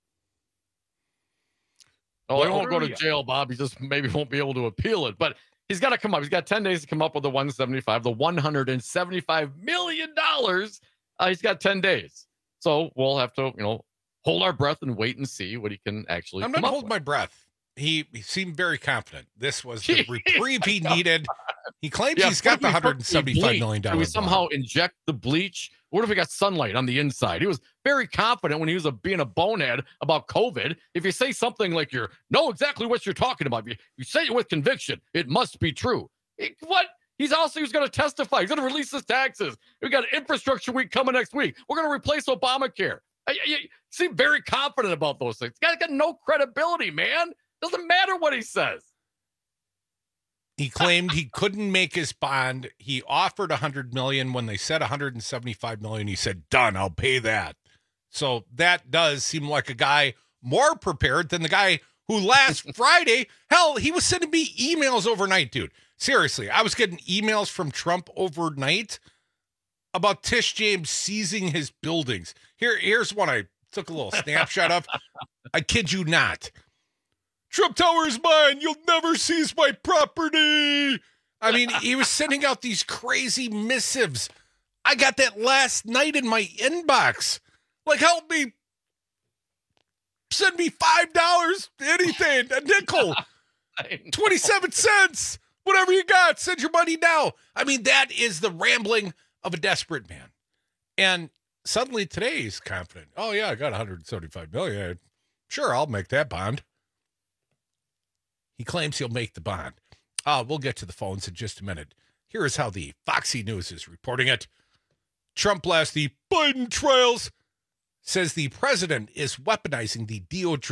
Speaker 20: Oh, he won't go to jail, Bob. He just maybe won't be able to appeal it. But he's got to come up. He's got 10 days to come up with the 175, the $175 million. He's got 10 days. So we'll have to, hold our breath and wait and see what he can actually
Speaker 2: I'm
Speaker 20: come
Speaker 2: not
Speaker 20: up
Speaker 2: holding
Speaker 20: with.
Speaker 2: my breath. He seemed very confident. This was the reprieve he needed. He claims he's got the $175 million.
Speaker 20: Can we somehow inject the bleach? What if we got sunlight on the inside? He was very confident when he was being a bonehead about COVID. If you say something like you know exactly what you're talking about, you say it with conviction, it must be true. What? He's going to testify. He's going to release his taxes. We got infrastructure week coming next week. We're going to replace Obamacare. You seem very confident about those things. Guy's got no credibility, man. Doesn't matter what he says.
Speaker 2: He claimed he couldn't make his bond. He offered $100 million. When they said $175 million, he said, done, I'll pay that. So that does seem like a guy more prepared than the guy who last Friday, hell, he was sending me emails overnight, dude. Seriously, I was getting emails from Trump overnight about Tish James seizing his buildings. Here's one I took a little snapshot of. I kid you not. Trump Tower is mine. You'll never seize my property. I mean, he was sending out these crazy missives. I got that last night in my inbox. Like, help me. Send me $5, anything, a nickel, 27 cents, whatever you got. Send your money now. I mean, that is the rambling of a desperate man. And suddenly today he's confident. Oh, yeah, I got $175 million. Sure, I'll make that bond. He claims he'll make the bond. We'll get to the phones in just a minute. Here is how the Foxy News is reporting it. Trump blasts the Biden trials, says the president is weaponizing the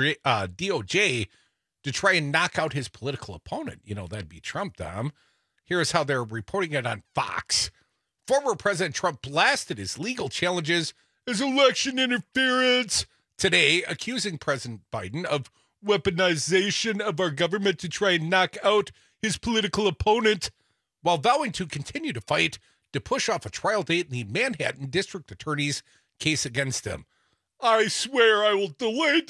Speaker 2: DOJ to try and knock out his political opponent. You know, that'd be Trump, Dom. Here's how they're reporting it on Fox. Former President Trump blasted his legal challenges as election interference today, accusing President Biden of weaponization of our government to try and knock out his political opponent, while vowing to continue to fight to push off a trial date in the Manhattan District Attorney's case against him. I swear I will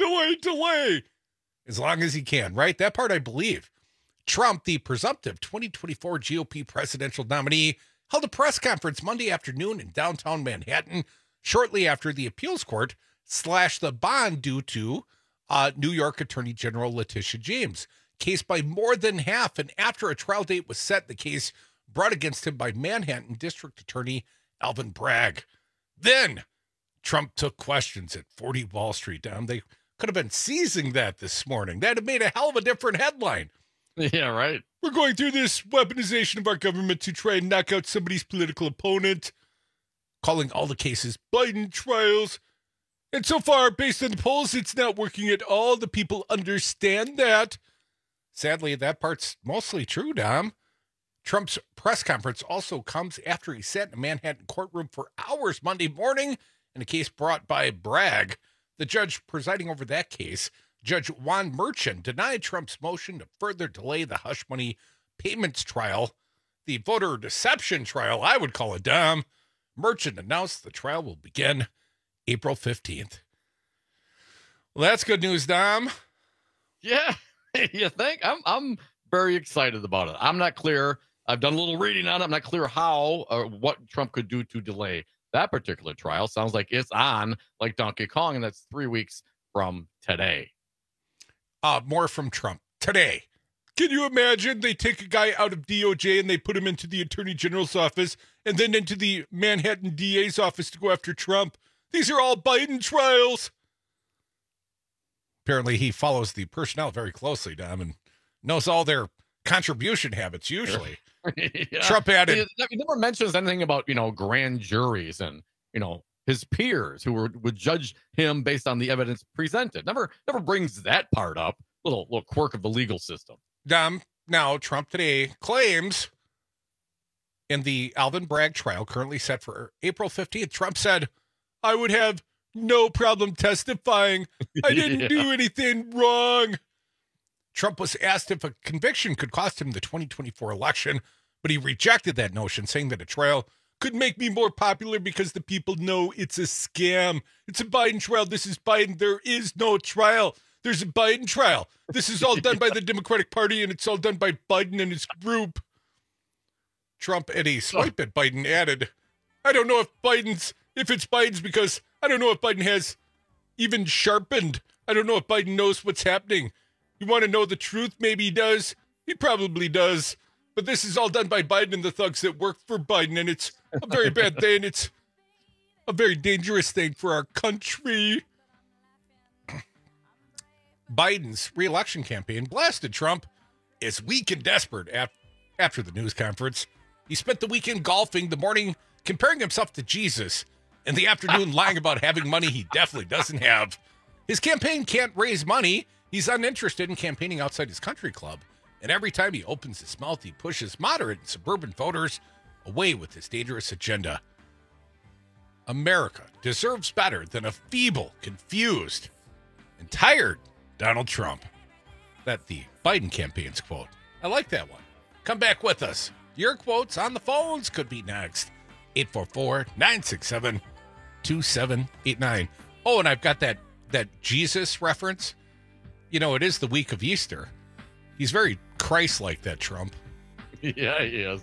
Speaker 2: delay, as long as he can, right? That part I believe. Trump, the presumptive 2024 GOP presidential nominee, held a press conference Monday afternoon in downtown Manhattan shortly after the appeals court slashed the bond due to New York Attorney General Letitia James' case by more than half, and after a trial date was set, the case brought against him by Manhattan District Attorney Alvin Bragg. Then Trump took questions at 40 Wall Street. They could have been seizing that this morning. That'd have made a hell of a different headline.
Speaker 20: Yeah, right.
Speaker 2: We're going through this weaponization of our government to try and knock out somebody's political opponent, calling all the cases Biden trials. And so far, based on the polls, it's not working at all. The people understand that. Sadly, that part's mostly true, Dom. Trump's press conference also comes after he sat in a Manhattan courtroom for hours Monday morning in a case brought by Bragg. The judge presiding over that case, Judge Juan Merchan, denied Trump's motion to further delay the hush money payments trial, the voter deception trial, I would call it, Dom. Merchan announced the trial will begin April 15th. Well, that's good news, Dom.
Speaker 20: Yeah, you think? I'm very excited about it. I'm not clear. I've done a little reading on it. I'm not clear how or what Trump could do to delay that particular trial. Sounds like it's on like Donkey Kong, and that's 3 weeks from today.
Speaker 2: More from Trump today. Can you imagine they take a guy out of DOJ and they put him into the Attorney General's office and then into the Manhattan DA's office to go after Trump? These are all Biden trials. Apparently he follows the personnel very closely, Dom, and knows all their contribution habits usually.
Speaker 20: Yeah.
Speaker 2: Trump added.
Speaker 20: He never mentions anything about, grand juries and, his peers who would judge him based on the evidence presented. Never brings that part up. Little quirk of the legal system.
Speaker 2: Dom, now Trump today claims in the Alvin Bragg trial currently set for April 15th, Trump said, I would have no problem testifying. I didn't do anything wrong. Trump was asked if a conviction could cost him the 2024 election, but he rejected that notion, saying that a trial could make me more popular because the people know it's a scam. It's a Biden trial. This is Biden. There is no trial. There's a Biden trial. This is all done by the Democratic Party, and it's all done by Biden and his group. Trump, at a swipe at Biden, added, I don't know if it's Biden's because I don't know if Biden has even sharpened. I don't know if Biden knows what's happening. You want to know the truth? Maybe he does. He probably does. But this is all done by Biden and the thugs that work for Biden, and it's a very bad thing. It's a very dangerous thing for our country. Biden's re-election campaign blasted Trump as weak and desperate after the news conference. He spent the weekend golfing, the morning comparing himself to Jesus, and the afternoon lying about having money he definitely doesn't have. His campaign can't raise money. He's uninterested in campaigning outside his country club. And every time he opens his mouth, he pushes moderate and suburban voters away with his dangerous agenda. America deserves better than a feeble, confused, and tired Donald Trump. That's the Biden campaign's quote. I like that one. Come back with us. Your quotes on the phones could be next. 844-967-2789. Oh, and I've got that Jesus reference. It is the week of Easter. He's very Christ-like, that Trump.
Speaker 20: Yeah, he is.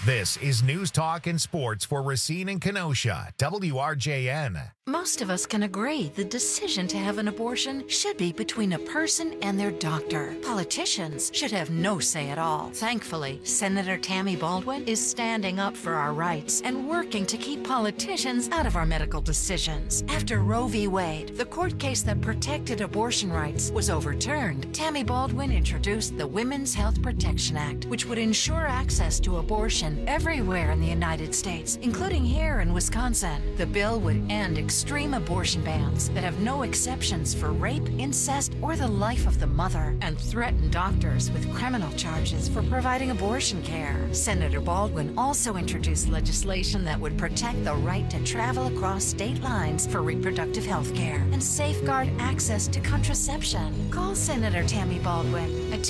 Speaker 13: This is News Talk and Sports for Racine and Kenosha, WRJN.
Speaker 9: Most of us can agree the decision to have an abortion should be between a person and their doctor. Politicians should have no say at all. Thankfully, Senator Tammy Baldwin is standing up for our rights and working to keep politicians out of our medical decisions. After Roe v. Wade, the court case that protected abortion rights, was overturned, Tammy Baldwin introduced the Women's Health Protection Act, which would ensure access to abortion everywhere in the United States, including here in Wisconsin. The bill would end extreme abortion bans that have no exceptions for rape, incest, or the life of the mother, and threaten doctors with criminal charges for providing abortion care. Senator Baldwin also introduced legislation that would protect the right to travel across state lines for reproductive health care and safeguard access to contraception. Call Senator Tammy Baldwin at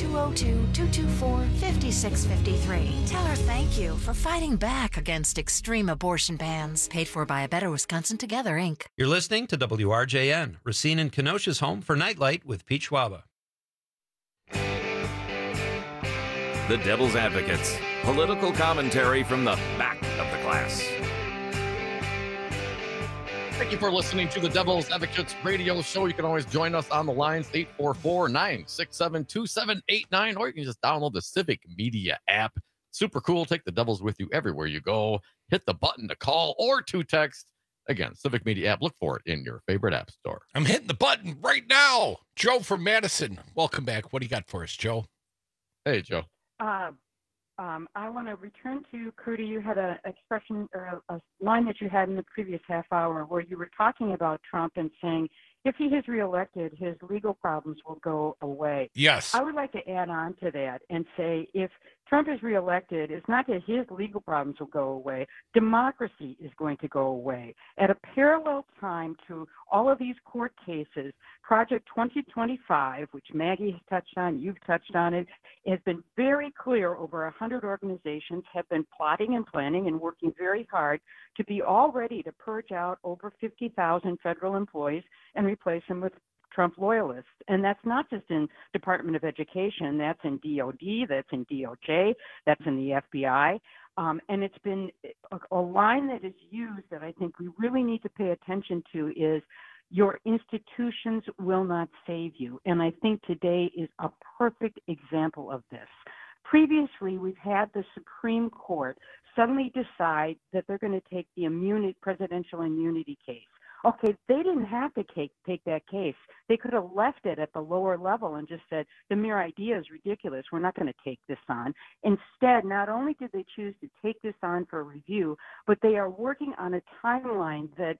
Speaker 9: 202-224-5653. Tell her thank you for fighting back against extreme abortion bans. Paid for by A Better Wisconsin Together, Inc.
Speaker 23: You're listening to WRJN, Racine and Kenosha's home for Nightlight with Pete Schwaba.
Speaker 29: The Devil's Advocates. Political commentary from the back of the class.
Speaker 20: Thank you for listening to the Devil's Advocates radio show. You can always join us on the lines, 844-967-2789, or you can just download the Civic Media app. Super cool. Take the Devils with you everywhere you go. Hit the button to call or to text. Again, Civic Media app. Look for it in your favorite app store.
Speaker 2: I'm hitting the button right now. Joe from Madison. Welcome back. What do you got for us, Joe?
Speaker 20: Hey, Joe.
Speaker 10: I want to return to Crudy. You had an expression or a line that you had in the previous half hour where you were talking about Trump and saying if he is reelected, his legal problems will go away.
Speaker 2: Yes.
Speaker 10: I would like to add on to that and say if Trump is reelected, it's not that his legal problems will go away. Democracy is going to go away. At a parallel time to all of these court cases, Project 2025, which Maggie has touched on, you've touched on it, has been very clear. Over 100 organizations have been plotting and planning and working very hard to be all ready to purge out over 50,000 federal employees and replace them with Trump loyalists. And that's not just in Department of Education, that's in DOD, that's in DOJ, that's in the FBI. And it's been a line that is used that I think we really need to pay attention to is your institutions will not save you. And I think today is a perfect example of this. Previously, we've had the Supreme Court suddenly decide that they're going to take the presidential immunity case. Okay, they didn't have to take that case. They could have left it at the lower level and just said, the mere idea is ridiculous. We're not going to take this on. Instead, not only did they choose to take this on for review, but they are working on a timeline that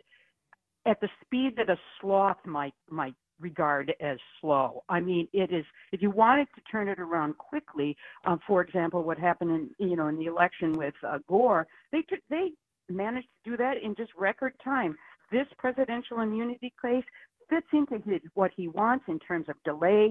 Speaker 10: at the speed that a sloth might regard as slow. I mean, it is, if you wanted to turn it around quickly, for example, what happened in the election with Gore, they managed to do that in just record time. This presidential immunity case fits into what he wants in terms of delay.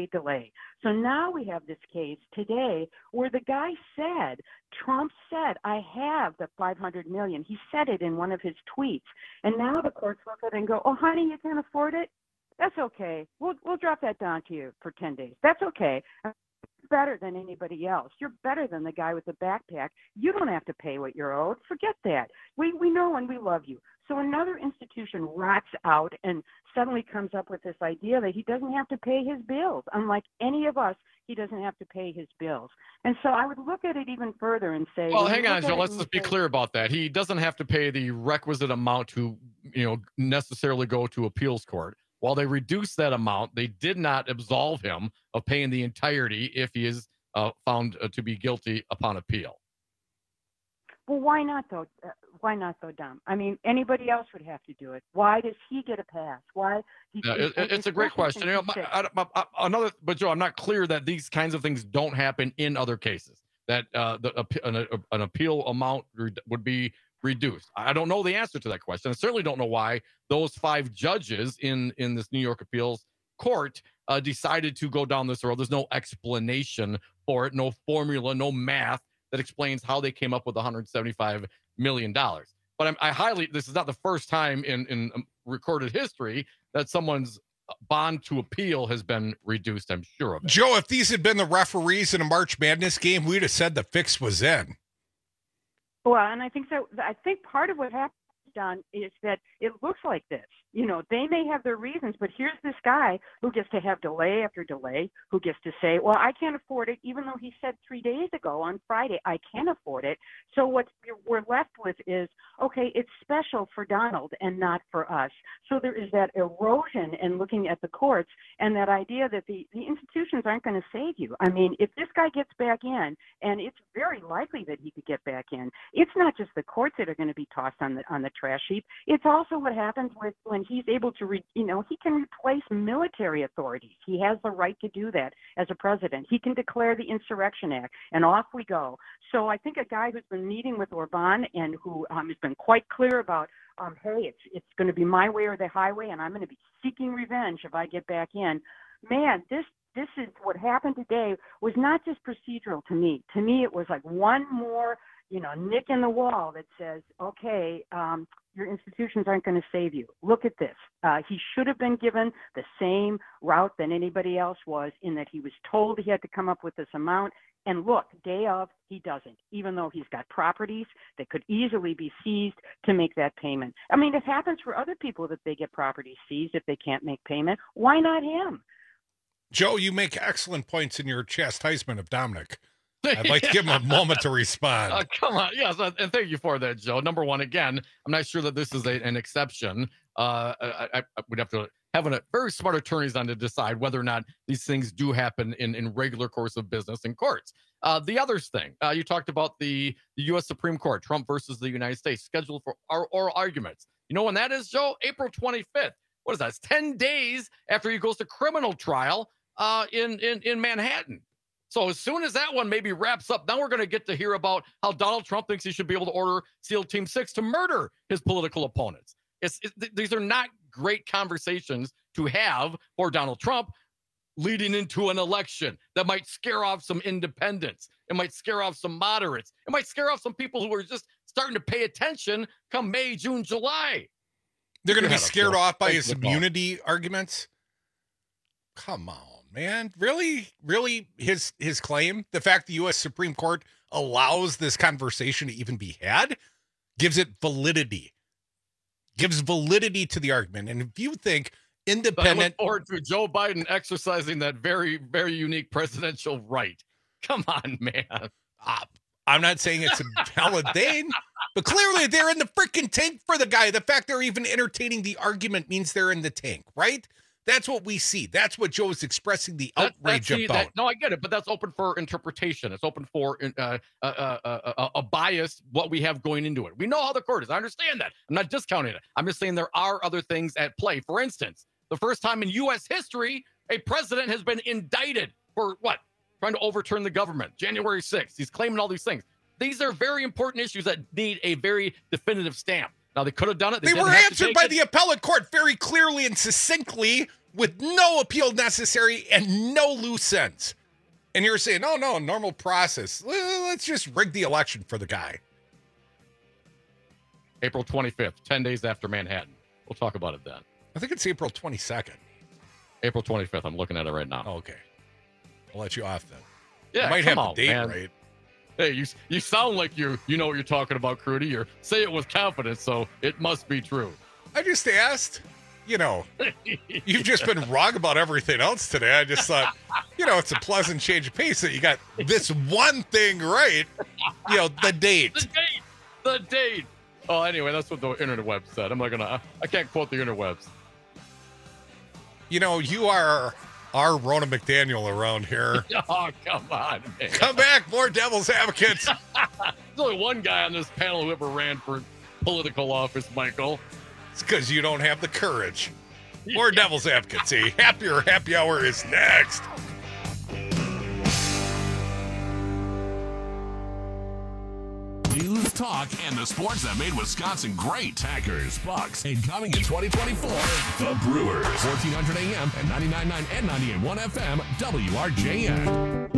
Speaker 10: So now we have this case today where the guy said, Trump said, I have the $500 million. He said it in one of his tweets. And now the courts look at it and go, oh, honey, you can't afford it? That's okay. We'll drop that down to you for 10 days. That's okay. Better than anybody else. You're better than the guy with the backpack. You don't have to pay what you're owed. Forget that. We know and we love you. So another institution rots out and suddenly comes up with this idea that he doesn't have to pay his bills. Unlike any of us, he doesn't have to pay his bills. And so I would look at it even further and say,
Speaker 20: well, hang on, Joe. Let's just be clear about that. He doesn't have to pay the requisite amount to, necessarily go to appeals court. While they reduced that amount, they did not absolve him of paying the entirety if he is found to be guilty upon appeal.
Speaker 10: Well, why not though? Dom? I mean, anybody else would have to do it. Why does he get a pass? Why?
Speaker 20: It's a great question. But Joe, I'm not clear that these kinds of things don't happen in other cases. That an appeal amount would be reduced. I don't know the answer to that question. I certainly don't know why those 5 judges in this New York appeals court decided to go down this road. There's no explanation for it, no formula, no math that explains how they came up with $175 million. But this is not the first time in recorded history that someone's bond to appeal has been reduced, I'm sure of it.
Speaker 2: Joe, if these had been the referees in a March Madness game, we'd have said the fix was in.
Speaker 10: Well, and I think so. I think part of what happened, Don, is that it looks like this. You know, they may have their reasons, but here's this guy who gets to have delay after delay, who gets to say, well, I can't afford it, even though he said 3 days ago on Friday, I can afford it. So what we're left with is, okay, it's special for Donald and not for us. So there is that erosion in looking at the courts and that idea that the institutions aren't going to save you. I mean, if this guy gets back in, and it's very likely that he could get back in, it's not just the courts that are going to be tossed on the trash heap. It's also what happens when he's able to, he can replace military authorities. He has the right to do that as a president. He can declare the Insurrection Act, and off we go. So I think a guy who's been meeting with Orban and who has been quite clear about, hey, it's going to be my way or the highway, and I'm going to be seeking revenge if I get back in. Man, this is what happened today was not just procedural to me. To me, it was like one more, nick in the wall that says, okay, your institutions aren't going to save you. Look at this. He should have been given the same route than anybody else was, in that he was told he had to come up with this amount. And look, day of, he doesn't, even though he's got properties that could easily be seized to make that payment. I mean, it happens for other people that they get properties seized if they can't make payment. Why not him?
Speaker 2: Joe, you make excellent points in your chastisement of Dominic. I'd like to give him a moment to respond.
Speaker 20: Come on. Yes, and thank you for that, Joe. Number one, again, I'm not sure that this is an exception. I would have to have a very smart attorneys on to decide whether or not these things do happen in regular course of business in courts. The other thing, you talked about the U.S. Supreme Court, Trump versus the United States, scheduled for oral arguments. You know when that is, Joe? April 25th. What is that? It's 10 days after he goes to criminal trial in Manhattan. So as soon as that one maybe wraps up, now we're going to get to hear about how Donald Trump thinks he should be able to order SEAL Team 6 to murder his political opponents. These are not great conversations to have for Donald Trump leading into an election that might scare off some independents. It might scare off some moderates. It might scare off some people who are just starting to pay attention come May, June, July.
Speaker 2: They're going to be scared off by his immunity arguments? Come on. Man, really his claim, the fact the U.S. Supreme Court allows this conversation to even be had, gives it validity, gives validity to the argument. And if you think independent...
Speaker 20: I look forward to Joe Biden exercising that very, very unique presidential right. Come on, man.
Speaker 2: I'm not saying it's a valid thing, but clearly they're in the freaking tank for the guy. The fact they're even entertaining the argument means they're in the tank, right? That's what we see. That's what Joe is expressing the outrage about.
Speaker 20: No, I get it, but that's open for interpretation. It's open for a bias, what we have going into it. We know how the court is. I understand that. I'm not discounting it. I'm just saying there are other things at play. For instance, the first time in U.S. history, a president has been indicted for what? Trying to overturn the government. January 6th. He's claiming all these things. These are very important issues that need a very definitive stamp. Now, they could have done it.
Speaker 2: They were answered by the appellate court very clearly and succinctly with no appeal necessary and no loose ends. And you're saying, oh, no, normal process. Let's just rig the election for the guy.
Speaker 20: April 25th, 10 days after Manhattan. We'll talk about it then.
Speaker 2: I think it's April 22nd.
Speaker 20: April 25th. I'm looking at it right now.
Speaker 2: Oh, okay. I'll let you off then.
Speaker 20: Yeah,
Speaker 2: you might have the date
Speaker 20: man.
Speaker 2: right.
Speaker 20: Hey, you sound like you know what you're talking about, Crudy. You say it with confidence, so it must be true.
Speaker 2: I just asked. You've just been wrong about everything else today. I just thought, it's a pleasant change of pace that you got this one thing right. The date.
Speaker 20: The date. Oh, anyway, that's what the interweb said. I can't quote the interwebs.
Speaker 2: You are our Rona McDaniel around here.
Speaker 20: Oh, come on, man.
Speaker 2: Come back, more Devil's Advocates.
Speaker 20: There's only one guy on this panel who ever ran for political office, Michael.
Speaker 2: It's because you don't have the courage. More Devil's Advocates. A happier happy hour is next.
Speaker 27: News, talk, and the sports that made Wisconsin great. Packers, Bucks, and coming in 2024, the Brewers. 1400 AM and 99.9 and 98.1 FM, WRJN.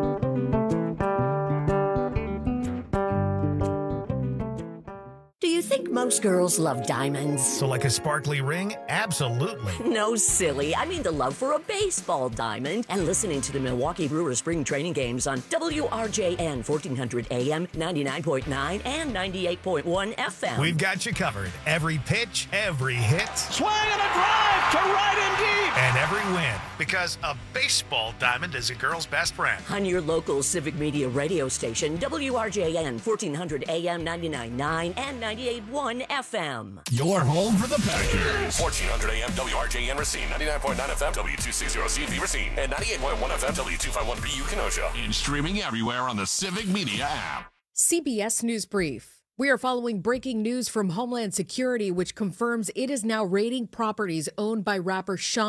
Speaker 8: Do you think think most girls love diamonds.
Speaker 13: So like a sparkly ring? Absolutely.
Speaker 8: No, silly. I mean the love for a baseball diamond. And listening to the Milwaukee Brewers spring training games on WRJN 1400 AM, 99.9 and 98.1 FM.
Speaker 13: We've got you covered. Every pitch, every hit.
Speaker 11: Swing and a drive to right and deep.
Speaker 13: And every win. Because a baseball diamond is a girl's best friend.
Speaker 8: On your local Civic Media radio station, WRJN 1400 AM, 99.9 and 98.1 FM.
Speaker 27: Your home for the Packers. 1400 AM WRJN Racine, 99.9 FM W260CV Racine, and 98.1 FM W251BU Kenosha. And streaming everywhere on the Civic Media app.
Speaker 12: CBS News Brief. We are following breaking news from Homeland Security, which confirms it is now raiding properties owned by rapper Sean